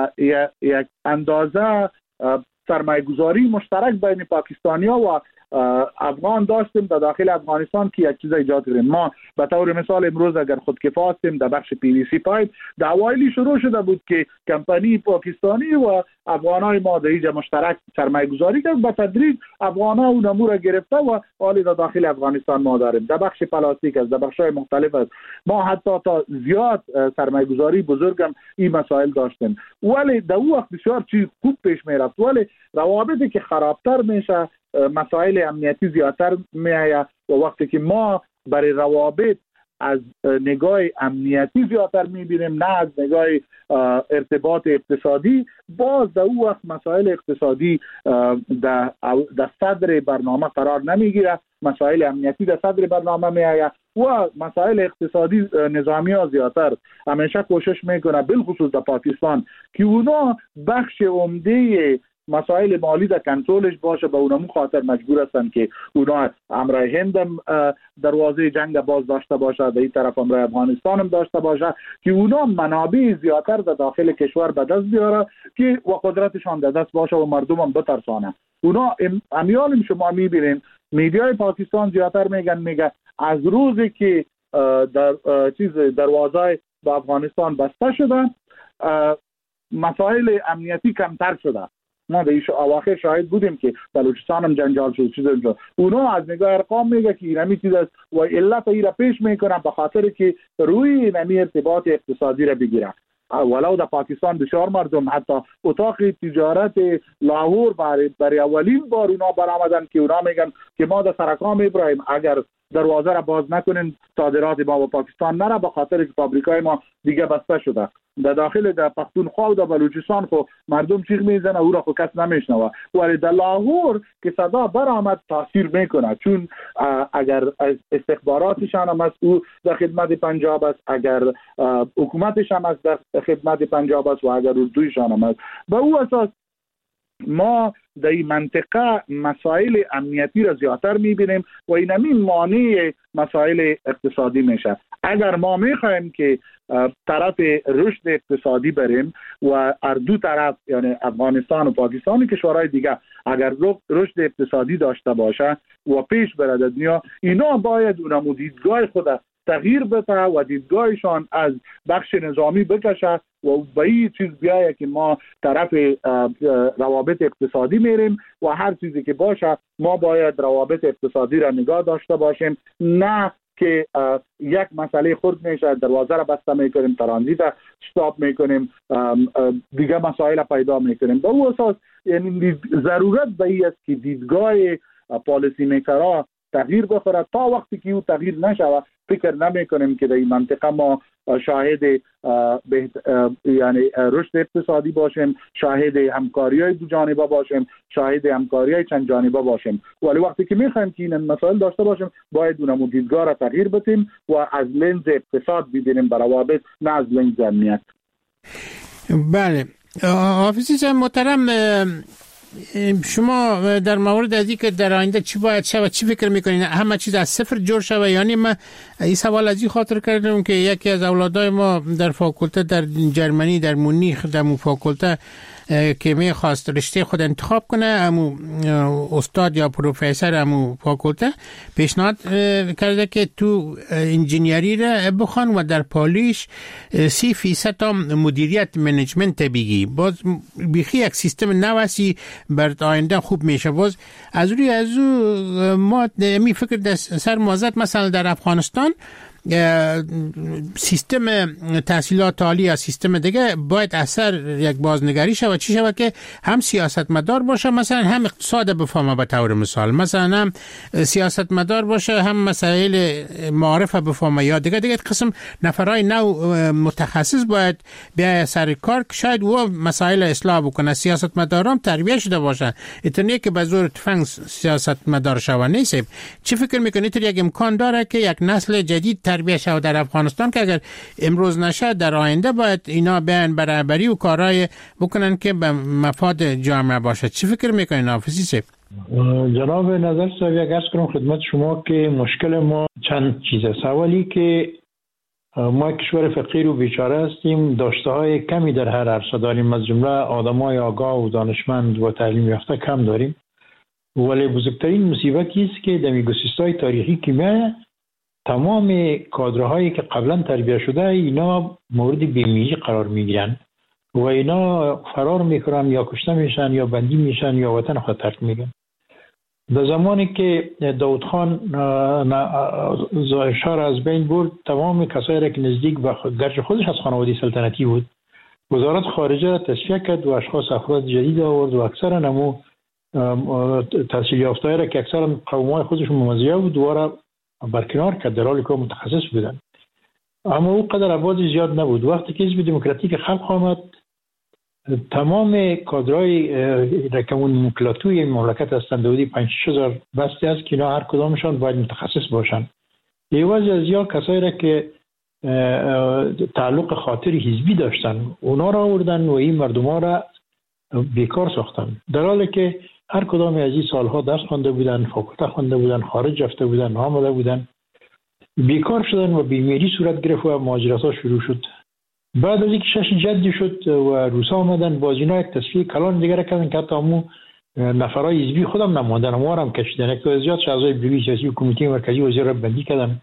یک اندازه سرمایه گذاری مشترک بین پاکستانی ها و افغان داشتیم در داخل افغانستان که یک چیز ایجاد کردیم. ما به طور مثال امروز اگر خودکفا هستیم در بخش پی وی سی پایپ، در اوایل شروع شده بود که کمپانی پاکستانی و افغانای ما در اینجا مشترک سرمایه گذاری کرد، به تدریج افغانا اون امور را گرفته و حالی در داخل افغانستان ما داریم. در بخش پلاستیک است، در بخش‌های مختلف است، ما حتی تا زیاد سرمایه گذاری بزرگم این مسائل داشتیم، ولی در اون وقت بسیار چیز خوب پیش می رفت. ولی روابطی که خرابتر میشه، مسائل امنیتی زیادتر میآید و وقتی که ما برای روابط از نگاه امنیتی زیادتر میبینیم نه از نگاه ارتباط اقتصادی، باز در اون وقت مسائل اقتصادی در در صدر برنامه قرار نمیگیره، مسائل امنیتی در صدر برنامه میآید و مسائل اقتصادی نظامی ها زیادتر همیشه کوشش میکنه، بالخصوص در پاکستان که اونا بخش عمده مسائل مالی در کنترلش باشه، به اونمون خاطر مجبور هستن که اونا امرای هند هم دروازه جنگ باز داشته باشه، در این طرف امرای افغانستان هم داشته باشه که اونا منابع زیادتر در داخل کشور به دست بیاره که و قدرتشان در دست باشه و مردم هم بترسانه. اونا امیال شما میبینین میدیای پاکستان زیادتر میگن میگه از روزی که در چیز دروازه به افغانستان بسته شدن مسائل امنیتی کمتر شده. ما در ایش اواخر شاهد بودیم که بلوچستان هم جنجال شد، چیز شد. اونا از نگاه ارقام میگه که اینمی چیز است و علت ای را پیش میکنن به خاطر که روی اینمی ارتباط اقتصادی را بگیرن. ولو در پاکستان بسیار مردم حتی اتاق تجارت لاهور برای, برای اولین بار اونا برآمدن که اونا میگن که ما در سرکام ابراهیم اگر دروازه را باز نکنین صادرات ما و پاکستان نره، به خاطر که فابریکای ما دیگه بسته شده. در داخل در پختونخوا و در بلوچستان خو مردم چیغ میزنه او را خو کس نمیشنوه، ولی در لاهور که صدا برآمد تاثیر میکنه، چون اگر استخباراتشان هم از او در خدمت پنجاب است، اگر حکومتش هم از در خدمت پنجاب است و اگر اردویشان هم است، به او اساس ما در این منطقه مسائل امنیتی را زیادتر میبینیم و اینمی مانع مسائل اقتصادی میشه. اگر ما میخوایم که طرف رشد اقتصادی بریم و هر دو طرف یعنی افغانستان و پاکستان و کشورهای دیگه اگر رشد اقتصادی داشته باشه و پیش بره در دنیا، اینا باید اونمو دیدگاه خود تغییر بده و دیدگاهشان از بخش نظامی بکشه و به این چیز بیایه که ما طرف روابط اقتصادی میریم و هر چیزی که باشه ما باید روابط اقتصادی را نگاه داشته باشیم، نه که یک مسئله خرد میشه دروازه را بسته میکنیم، ترانزیت را استاپ میکنیم، دیگه مسائل پیدا میکنیم. به اون اساس یعنی ضرورت به این است که دیدگاه پالیسی میکرها تغییر بخوره. تا وقتی که او تغییر نشود فکر نمی کنیم که در این منطقه ما شاهد یعنی رشد اقتصادی باشیم، شاهد همکاری های دو جانبه باشیم، شاهد همکاری های چند جانبه باشیم. ولی وقتی که میخوایم که این مسائل داشته باشیم باید اونمو دیدگاه را تغییر بدیم و از لنز اقتصاد ببینیم بر روابط، نه از لنز امنیت. بله حافظی صاحب محترم، شما در مورد از اینکه در آینده چی باید شود چی فکر میکنین؟ همه چیز از صفر جور شود؟ یعنی من این سوال از این خاطر کردم که یکی از اولادای ما در فاکولته در جرمنی در مونیخ در مو فاکولته که میخواست رشته خود انتخاب کنه، امو استاد یا پروفسور امو فاکولته پیشنهاد کرده که تو انجینیری را بخوان و در پالیش سی فیصد تا مدیریت منیجمنت بگی. باز بیخی یک سیستم نوسی بر آینده خوب میشه. باز از روی از ما می فکر در سر موازد مثلا در افغانستان سیستم تحصیلات عالی یا سیستم دیگه باید اثر یک بازنگری شود، چی شود که هم سیاستمدار باشه، مثلا هم اقتصاد بفهمه، به طور مثال مثلا هم سیاستمدار باشه هم مسائل معارف بفهمه، یا دیگه دیگه قسم نفرای نو متخصص باید بیای سر کار که شاید و مسائل اصلاح بکنه. سیاستمداران تربیت شده باشن، اتنیه که به زور تفنگ سیاستمدار شوه نیست. چی فکر میکنید تو یک امکان داره که یک نسل جدید تربیت شود در افغانستان که اگر امروز نشه در آینده باید اینا بیان برابری و کارهای بکنن که به مفاد جامعه باشه؟ چی فکر میکنین حافظی صاحب؟ جناب نظر صاحب، یک عرض کنم خدمت شما که مشکل ما چند چیزه. سوالی که ما کشور فقیر و بیچاره هستیم، داشته های کمی در هر عرصه داریم، از جمله آدمای آگاه و دانشمند و تعلیم یافته کم داریم، ولی بزرگترین مصیبتی است که در میگوسیستای تاریخی که ما تمام کادرهایی که قبلا تربیت شده اینا مورد بیمیزی قرار میگیرن و اینا فرار میکنن یا کشته میشن یا بندی میشن یا وطن خود ترک میگن. در زمانی که داود خان شاه از بین برد، تمام کسایی را که نزدیک و گرچه خودش از خانواده سلطنتی بود، وزارت خارجه تصفیه کرد و اشخاص افراد جدید آورد و اکثر نمو تحصیل یافته‌ای را که اکثر قوم‌های خودشون ممزیه بود دوباره برکنار کرد، در حالی که متخصص بودن. اما او قدر عباد زیاد نبود. وقتی که حزب دموکراتیک خلق آمد، تمام کادرهای رکمون مکلاتوی مملکت هستند، حدود پنج شش هزار بسته است که اینا هر کدامشان باید متخصص باشن. ایواز از یا کسایی را که تعلق خاطری حزبی داشتن اونا را آوردن و این مردم ها را بیکار ساختن، در حالی که هر کدام از این سالها درس خوانده بودن، فاکولته خوانده بودن، خارج رفته بودن، آمده بودن، بیکار شدن و بیمیری صورت گرفت و مهاجرت ها شروع شد. بعد از اینکه شش جدی شد و روسا آمدن، باز اینا یک تصفیه کلان دیگر کردن که حتی همون نفرای حزبی خودم نماندن، هموار هم کشیدن. یک تا زیاد شعزای بلوی سیاسی و کمیته مرکزی وزیر را بندی کردن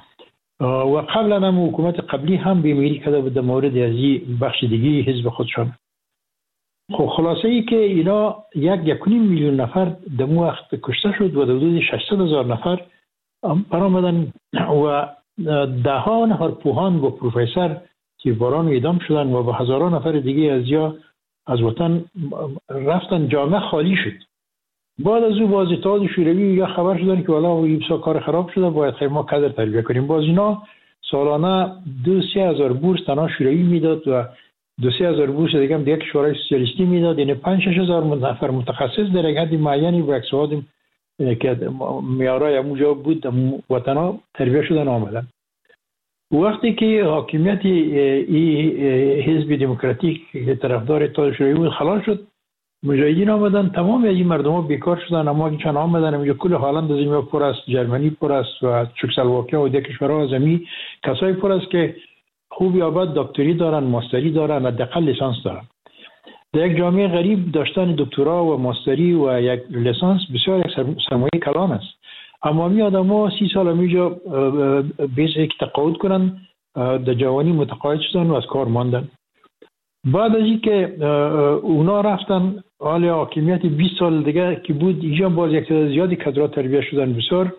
و قبلا هم حکومت قبلی هم بیمیری کرده بود در مورد از این بخش دیگی حزب خودشان. خب خلاصه ای که اینا یک یک میلیون نفر در مو وقت کشته شد و در حدود ششصد هزار نفر برآمدن و ده ها نفر پوهان و پروفسور که باران اعدام شدن و به هزاران نفر دیگه از یا از وطن رفتن، جامعه خالی شد. بعد از او باز اتحاد شوروی یا خبر شدن که والا این بسا کار خراب شده، باید خیلی ما کادر تربیت کنیم. باز اینا سالانه دو سه هزار بورس تنها شوروی میداد و دو سه هزار بورس دیگه هم دیگه کشورهای سوسیالیستی میداد، یعنی پنج شش هزار نفر متخصص در یک حد معینی و اقتصاد که معیارای اونجا بود وطنا تربیت شدن آمدن. وقتی که حاکمیت حزب دموکراتیک طرفدار اتحاد شوروی بود خلاص شد، مجاهدین آمدن، تمام این مردم ها بیکار شدن. اما چند آمدن اینجا کل هالند از این پر است، جرمنی پر است و چکسلواکیا و دیگه کشورها از این کسای پر است که خوب یا بد دکتری دارن، ماستری دارن، حداقل لیسانس دارن. در یک جامعه غریب داشتن دکترا و ماستری و یک لیسانس بسیار یک سرمایه کلان است. اما می آدم‌ها سی سال میجا بیس یک تقاعد کنن، در جوانی متقاعد شدن و از کار ماندن. بعد از اینکه اونا رفتن، حال حاکمیت بیست سال دیگه که بود، اینجا باز یک تعداد زیادی کادرها تربیت شدن. بسیار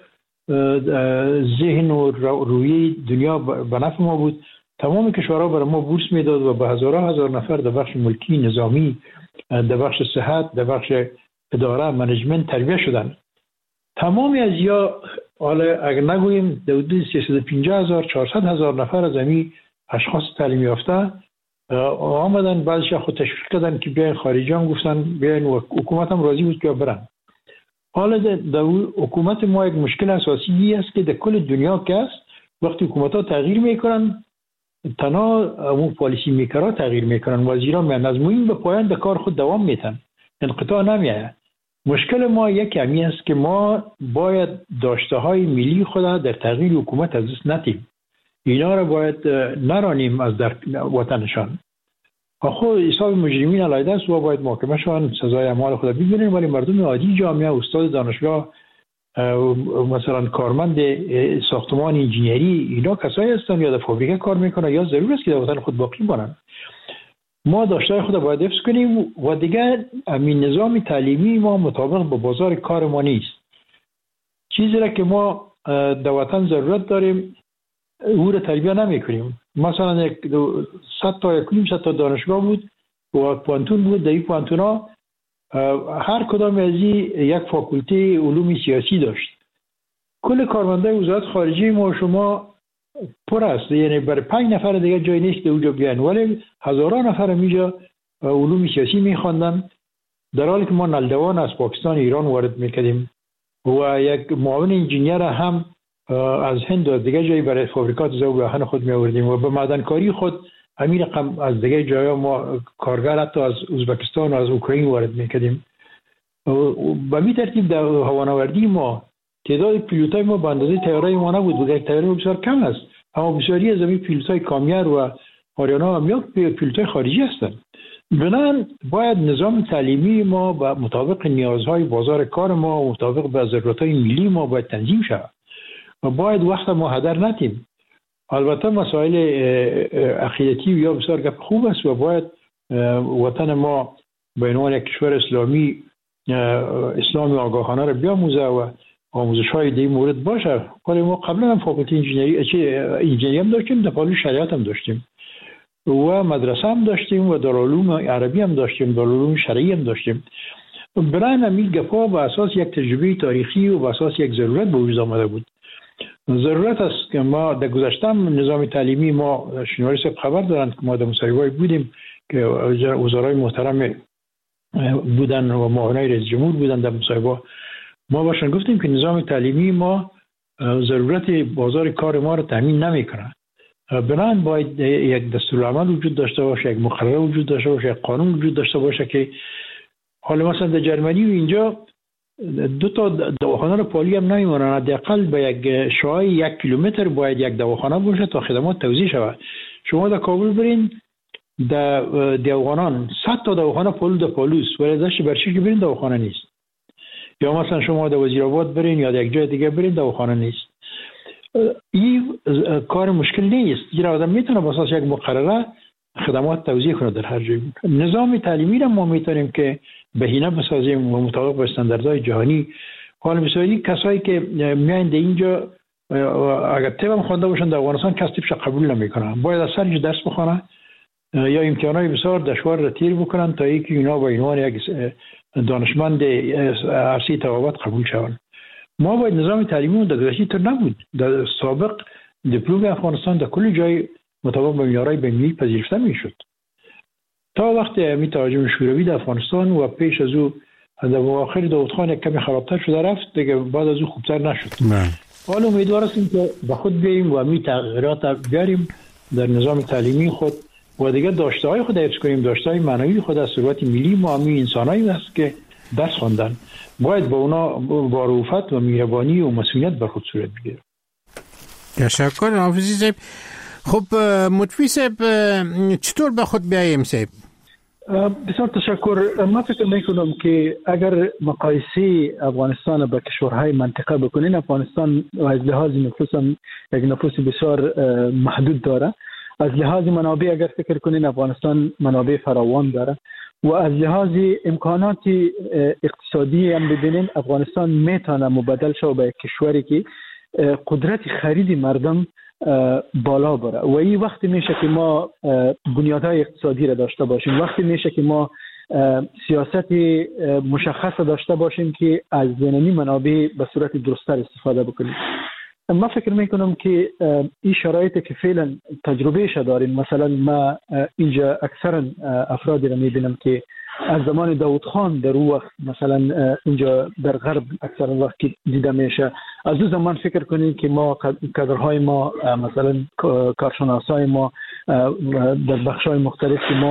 ذهن و روی دنیا به نفع ما بود. تمام کشورها برای ما بورس میداد و به هزارها هزار نفر در بخش ملکی، نظامی، در بخش صحت، در بخش اداره، منیجمنت تربیت شدن. تمامی از یا حالا اگر نگوییم در حدود سیصد و پنجاه هزار چهارصد هزار نفر از همین اشخاص تعلیم یافته آمدن، بعضیش خود تشویق کردن که بیاین خارجی هم گفتن بیاین و حکومت هم راضی بود که برن. حالا در حکومت ما یک مشکل اساسی است که در کل دنیا که است، وقتی حکومت ها تغییر میکنن تنها اون پالیسی میکرها تغییر میکنن، وزیران میان از مهم به پایان در کار خود دوام میتن. انقطاع نمیاد. مشکل ما یک کمی است که ما باید داشته های ملی خود در تغییر حکومت از دست ندیم. اینا را باید نرانیم از در وطنشان. آخو حساب مجرمین علیه است و باید محاکمه شوند، سزای اعمال خود ببینیم، ولی مردم عادی جامعه، استاد دانشگاه، مثلا کارمند ساختمان انجینری، اینا کسایی هستند یا در فابریکه کار میکنن یا ضرور است که در وطن خود باقی مانند. ما داشته خود باید حفظ کنیم و دیگر همین نظام تعلیمی ما مطابق با بازار کار ما نیست. چیزی را که ما در وطن ضرورت داریم او را تربیت نمی کنیم. مثلا یک صد تا یک نیم صد تا دانشگاه بود و پانتون بود، در این پانتون ها هر کدام از یک فاکولته علوم سیاسی داشت. کل کارمندای وزارت خارجه ما شما پر است، یعنی برای پنج نفر دیگه جای نیست که اونجا بیان، ولی هزاران نفر میجا علوم سیاسی میخواندن، در حالی که ما نلدوان از پاکستان ایران وارد میکردیم و یک معاون انجینیر هم از هند و دیگه جایی برای فابریکات ذوب خود می آوردیم و به معدنکاری خود همین رقم از دیگه جایا ما کارگر حتی از ازبکستان و از اوکراین وارد میکردیم. به می ترتیب در هوانوردی ما تعداد پیلوتای ما به اندازه طیاره‌ای ما نبود، بوده یک طیاره بسیار کم است، اما بسیاری از این پیلوتای کامیر و آریانا هم یک پیلوتای خارجی هستند. بنابراین باید نظام تعلیمی ما به مطابق نیازهای بازار کار ما و مطابق به ضرورت‌های ملی ما باید تنظیم شود و باید وقت ما هدر ندیم. البته مسائل عقیدتی یا بسیار گپ خوب است و باید وطن ما به عنوان یک کشور اسلامی اسلامی آگاهانه را بیاموزه و آموزش‌های در این مورد باشه. ولی ما قبلا هم فاکولته انجینری چه انجینری هم داشتیم، در پالو شریعت هم داشتیم و مدرسه هم داشتیم و دارالعلوم عربی هم داشتیم، دارالعلوم شرعی هم داشتیم. برای همین گپا به اساس یک تجربه تاریخی و به اساس یک ضرورت به وجود آمده بود. ضرورت است که ما در گذشته نظام تعلیمی ما شنواری صاحب خبر دارند که ما در مصاحبه بودیم که وزرای محترم بودن و معاونای رئیس جمهور بودن در مصاحبه، ما باشن گفتیم که نظام تعلیمی ما ضرورت بازار کار ما را تامین نمیکنه. بنابراین باید یک دستورالعمل وجود داشته باشه، یک مقرره وجود داشته باشه، یک قانون وجود داشته باشه که حالا مثلا در جرمنی و اینجا دو تا دواخانه رو پالی هم نمیمونن، حداقل به یک شعاع یک کیلومتر باید یک دواخانه باشه تا خدمات توزیع شود. شما در کابل برین در دواخانان صد تا دواخانه پالو در پالوست ولی داشت برچی که برین دواخانه نیست. یا مثلا شما در وزیرآباد برین یا در یک جای دیگه برین دواخانه نیست. این کار مشکل نیست، یه آدم میتونه با اساس یک مقرره خدمات توزیع کنه در هر جای. نظام تعلیمی را ما میتونیم که بهینه بسازیم و مطابق با استانداردهای جهانی. حالا مثلا کسایی که میان در اینجا اگر طب هم خوانده باشن در افغانستان کس طبش قبول نمیکنن، باید از سرش درس بخونن یا امتحانات بسیار دشوار را تیر بکنن تا اینکه اینا با عنوان یک دانشمند عرصه طبابت قبول شوند. ما باید نظام تعلیمی در گذشته طور نبود. در سابق دیپلم افغانستان در کل جای مطابق با معیارهای بین‌المللی پذیرفته میشد تا وقتی می تهاجم شوروی در افغانستان و پیش از او در اواخر داود خان یک کمی خرابتر شده رفت دیگه، بعد از او خوبتر نشد. حالا امیدوار هستیم که به خود بیاییم و می تغییرات بیاریم در نظام تعلیمی خود و دیگه داشته های خود حفظ کنیم. داشته های معنوی خود از ثروت ملی ما همین انسانایی است که درس خواندن، باید با اونا با رأفت و مهربانی و مسئولیت بر خود صورت بگیره. تشکر حافظی صاحب. خب مطفی صاحب چطور به خود بیاییم صاحب؟ بسیار تشکر. من فکر میکنم که اگر مقایسه افغانستان با کشورهای منطقه بکنین، افغانستان از لحاظ نفوس هم یک نفوس بسیار محدود داره. از لحاظ منابع اگر فکر کنین افغانستان منابع فراوان داره و از لحاظ امکانات اقتصادی هم ببینین افغانستان میتونه مبادل شود به کشوری که قدرت خرید مردم بالا بره و این وقتی میشه که ما بنیادهای اقتصادی را داشته باشیم، وقتی میشه که ما سیاست مشخص داشته باشیم که از زمینی منابع به صورت درست‌تر استفاده بکنیم. من فکر میکنم که این شرایطی که فعلا تجربهش داریم، مثلا ما اینجا اکثرا افرادی را میبینم که از زمان داود خان در اون وقت مثلا اینجا در غرب اکثرا وقت دیده میشه، از اون زمان فکر کنید که ما کادرهای ما مثلا کارشناسای ما در بخش‌های مختلف که ما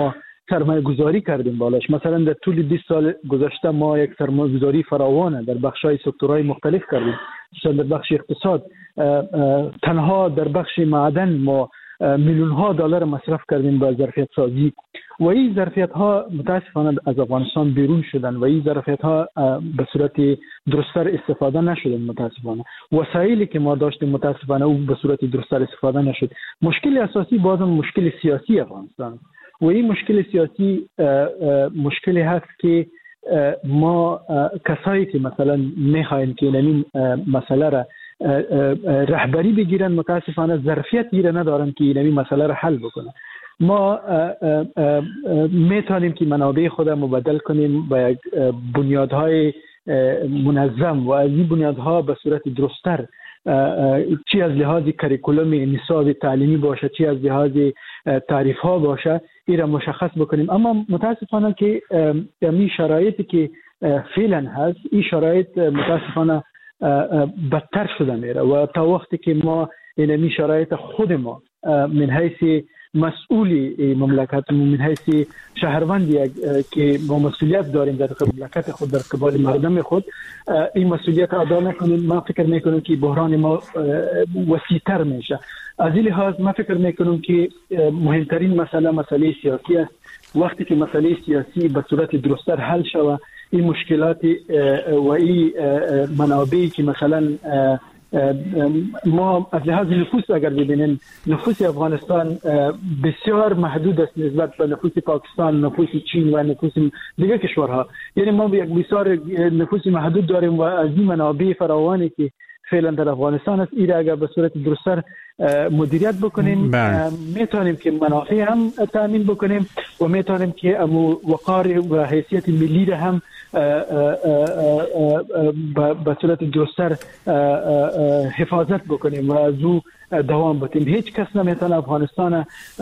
سرمایه گذاری کردیم بالاش. مثلا در طول بیست سال گذشته ما یک سرمایه گذاری فراوانه در بخش‌های سکتورهای مختلف کردیم. مثلا در بخش اقتصاد تنها در بخش معدن ما میلیون ها دلار مصرف کردیم به ظرفیت سازی و این ظرفیت ها متاسفانه از افغانستان بیرون شدن و این ظرفیت ها به صورت درست‌تر استفاده نشدن. متاسفانه وسایلی که ما داشتیم متاسفانه او به صورت درست‌تر استفاده نشد. مشکل اساسی بازم مشکل سیاسی افغانستان و این مشکل سیاسی مشکلی هست که ما کسایی که مثلا میخواین که این مسئله را رهبری بگیرن متاسفانه ظرفیت گیره ندارن که این مسئله را حل بکنن. ما میتونیم که منابع خود مبادل کنیم با یک بنیادهای منظم و از این بنیادها به صورت درست‌تر، چی از لحاظ کریکولوم نصاب تعلیمی باشه چی از لحاظ تعریف ها باشه این را مشخص بکنیم. اما متاسفانه که این شرایطی که فعلا هست این شرایط متاسفانه بدتر شده میره و تا وقتی که ما این شرایط خود ما من حیث مسئولی مملکت من حیث شهروندی که ما مسئولیت داریم در مملکت خود در قبال مردم خود این مسئولیت ادا نکنیم، من فکر میکنم که بحران ما وسیع‌تر میشه. از این لحاظ من فکر میکنم که مهمترین مسئله مسئله سیاسی است. وقتی که مسئله سیاسی به صورت درست‌تر حل شود این مشکلات و این منابعی که مثلا ما از لحاظ نفوس اگر ببینیم نفوس افغانستان بسیار محدود است نسبت به نفوس پاکستان، نفوس چین و نفوس دیگر کشورها. یعنی ما یک بسیار نفوس محدود داریم و از این منابع فراوانی که فعلا در افغانستان است این اگر به صورت درست‌تر مدیریت بکنیم میتونیم که منافع هم تامین بکنیم و میتونیم که امو وقار و حیثیت ملی را هم به صورت درست‌تر حفاظت بکنیم و از او دوام بدیم. هیچ کس نمیتونه افغانستان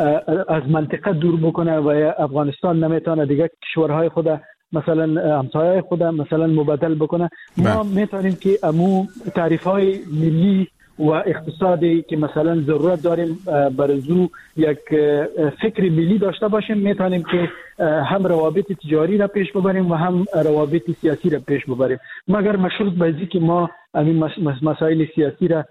از منطقه دور بکنه و افغانستان نمیتونه دیگه کشورهای خود مثلا همسایه خود مثلا مبادل بکنه. ما میتونیم که امو تعریف‌های ملی و اقتصادی که مثلا ضرورت داریم برزو یک فکر ملی داشته باشیم میتونیم که هم روابط تجاری را پیش ببریم و هم روابط سیاسی را پیش ببریم، مگر مشروط به اینکه ما این مسائل سیاسی را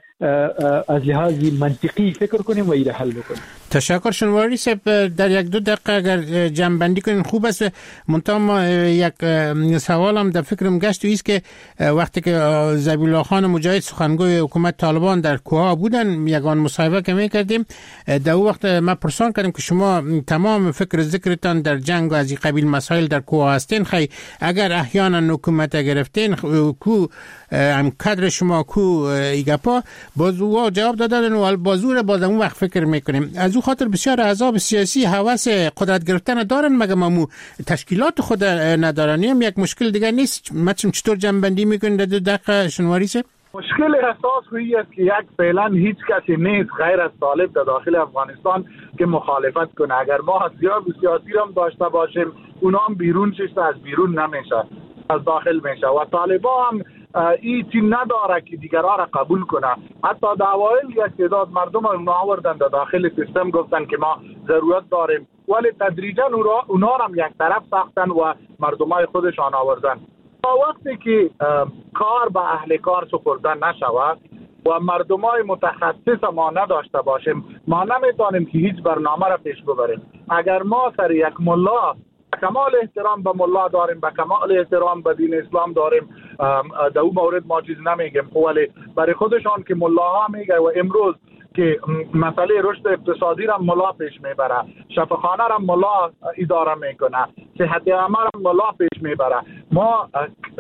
از لحاظ منطقی فکر کنیم و این را حل بکنیم. تشکر شنواری صاحب. در یک دو دقیقه اگر جمع‌بندی کنین خوب است. منتها ما یک سوالم در فکرم گشت و ایست که وقتی که ذبیح الله خان مجاهد سخنگوی حکومت طالبان در کوها بودن یگان مصاحبه که می‌کردیم در اون وقت ما پرسان کردیم که شما تمام فکر ذکرتان در جنگ و از این قبیل مسائل در کوها هستین، خی اگر احیانا حکومت گرفتین کو هم کادر شما کو ایگپا بازو جواب دادن و بازور باز اون وقت فکر میکنیم. از اون خاطر بسیار احزاب سیاسی هوس قدرت گرفتن دارن مگر مامو تشکیلات خود ندارن. هم یک مشکل دیگه نیست. مچم چطور جنبندی میکنید در دو دقیقه شنواری صاحب؟ مشکل اساس روی است که یک فعلا هیچ کسی نیست غیر از طالب در داخل افغانستان که مخالفت کنه. اگر ما احزاب سیاسی هم داشته باشیم اونا هم بیرون شست از بیرون نمیشه از داخل میشه و طالبا هم این چی نداره که دیگرها را قبول کنه. حتی در اوایل یک تعداد مردم اونا آوردن در داخل سیستم گفتن که ما ضرورت داریم ولی تدریجا اونا هم یک طرف ساختن و مردمای خودشان آوردن. تا وقتی که کار به اهل کار سپردن نشود و مردمای متخصص ما نداشته باشیم ما نمیتونیم که هیچ برنامه را پیش ببریم. اگر ما سر یک ملا کمال احترام به ملا داریم به کمال احترام به دین اسلام داریم در اون مورد ما چیز نمیگیم، ولی برای خودشان که ملاها میگه و امروز که مسئله رشد اقتصادی را ملا پیش میبره، شفاخانه را ملا اداره میکنه، صحت عامه را ملا پیش میبره، ما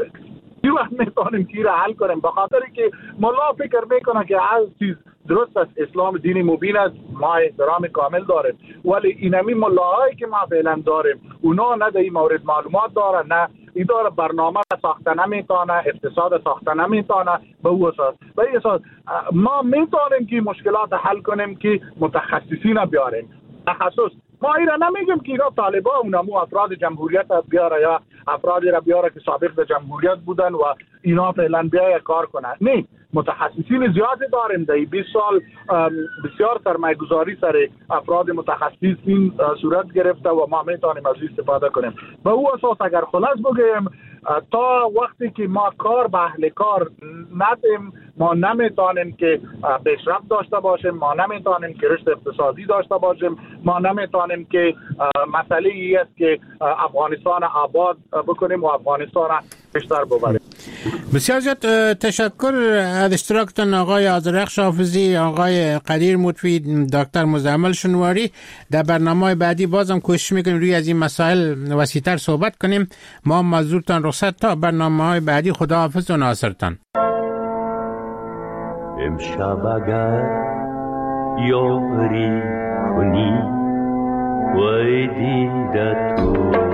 چی وقت میتونیم که را حل کنیم؟ به خاطر که ملا فکر میکنه که هر چیز درست است، اسلام دین مبین است، ما احترام کامل داریم، ولی اینمی ملاهایی که ما فعلا داریم اونا نه در این مورد معلومات دارن نه اداره برنامه ساخته نمیتونه، اقتصاد ساخته نمیتونه. به او اساس به این اساس ما میتونیم که مشکلات حل کنیم که متخصصین بیاریم. تخصص ما اینا نمیگیم که اینا طالبا اونمو افراد جمهوریت بیاره یا افرادی را بیاره که سابق در جمهوریت بودن و اینا فعلا بیای کار کنن. نه، متخصصین زیادی داریم. در بیست سال بسیار سرمایه گذاری سر افراد متخصص این صورت گرفته و ما میتونیم از استفاده کنیم. به او اساس اگر خلاص بگیم تا وقتی که ما کار به اهل کار ندیم ما نمیتونیم که پیشرفت داشته باشیم، ما نمیتونیم که رشد اقتصادی داشته باشیم، ما نمیتونیم که مسئله ای است که افغانستان آباد بکنیم و افغانستان بیشتر ببریم. بسیار زیاد تشکر از اشتراکتان آقای آذرخش حافظی، آقای قدیر مطفی، دکتر مزمل شنواری. در برنامه بعدی بازم کوشش میکنیم روی از این مسائل وسیع‌تر صحبت کنیم. ما مزدورتان رخصت تا برنامه‌های بعدی. خداحافظ و ناصرتان. امشب اگر یاری کنی و دیده تو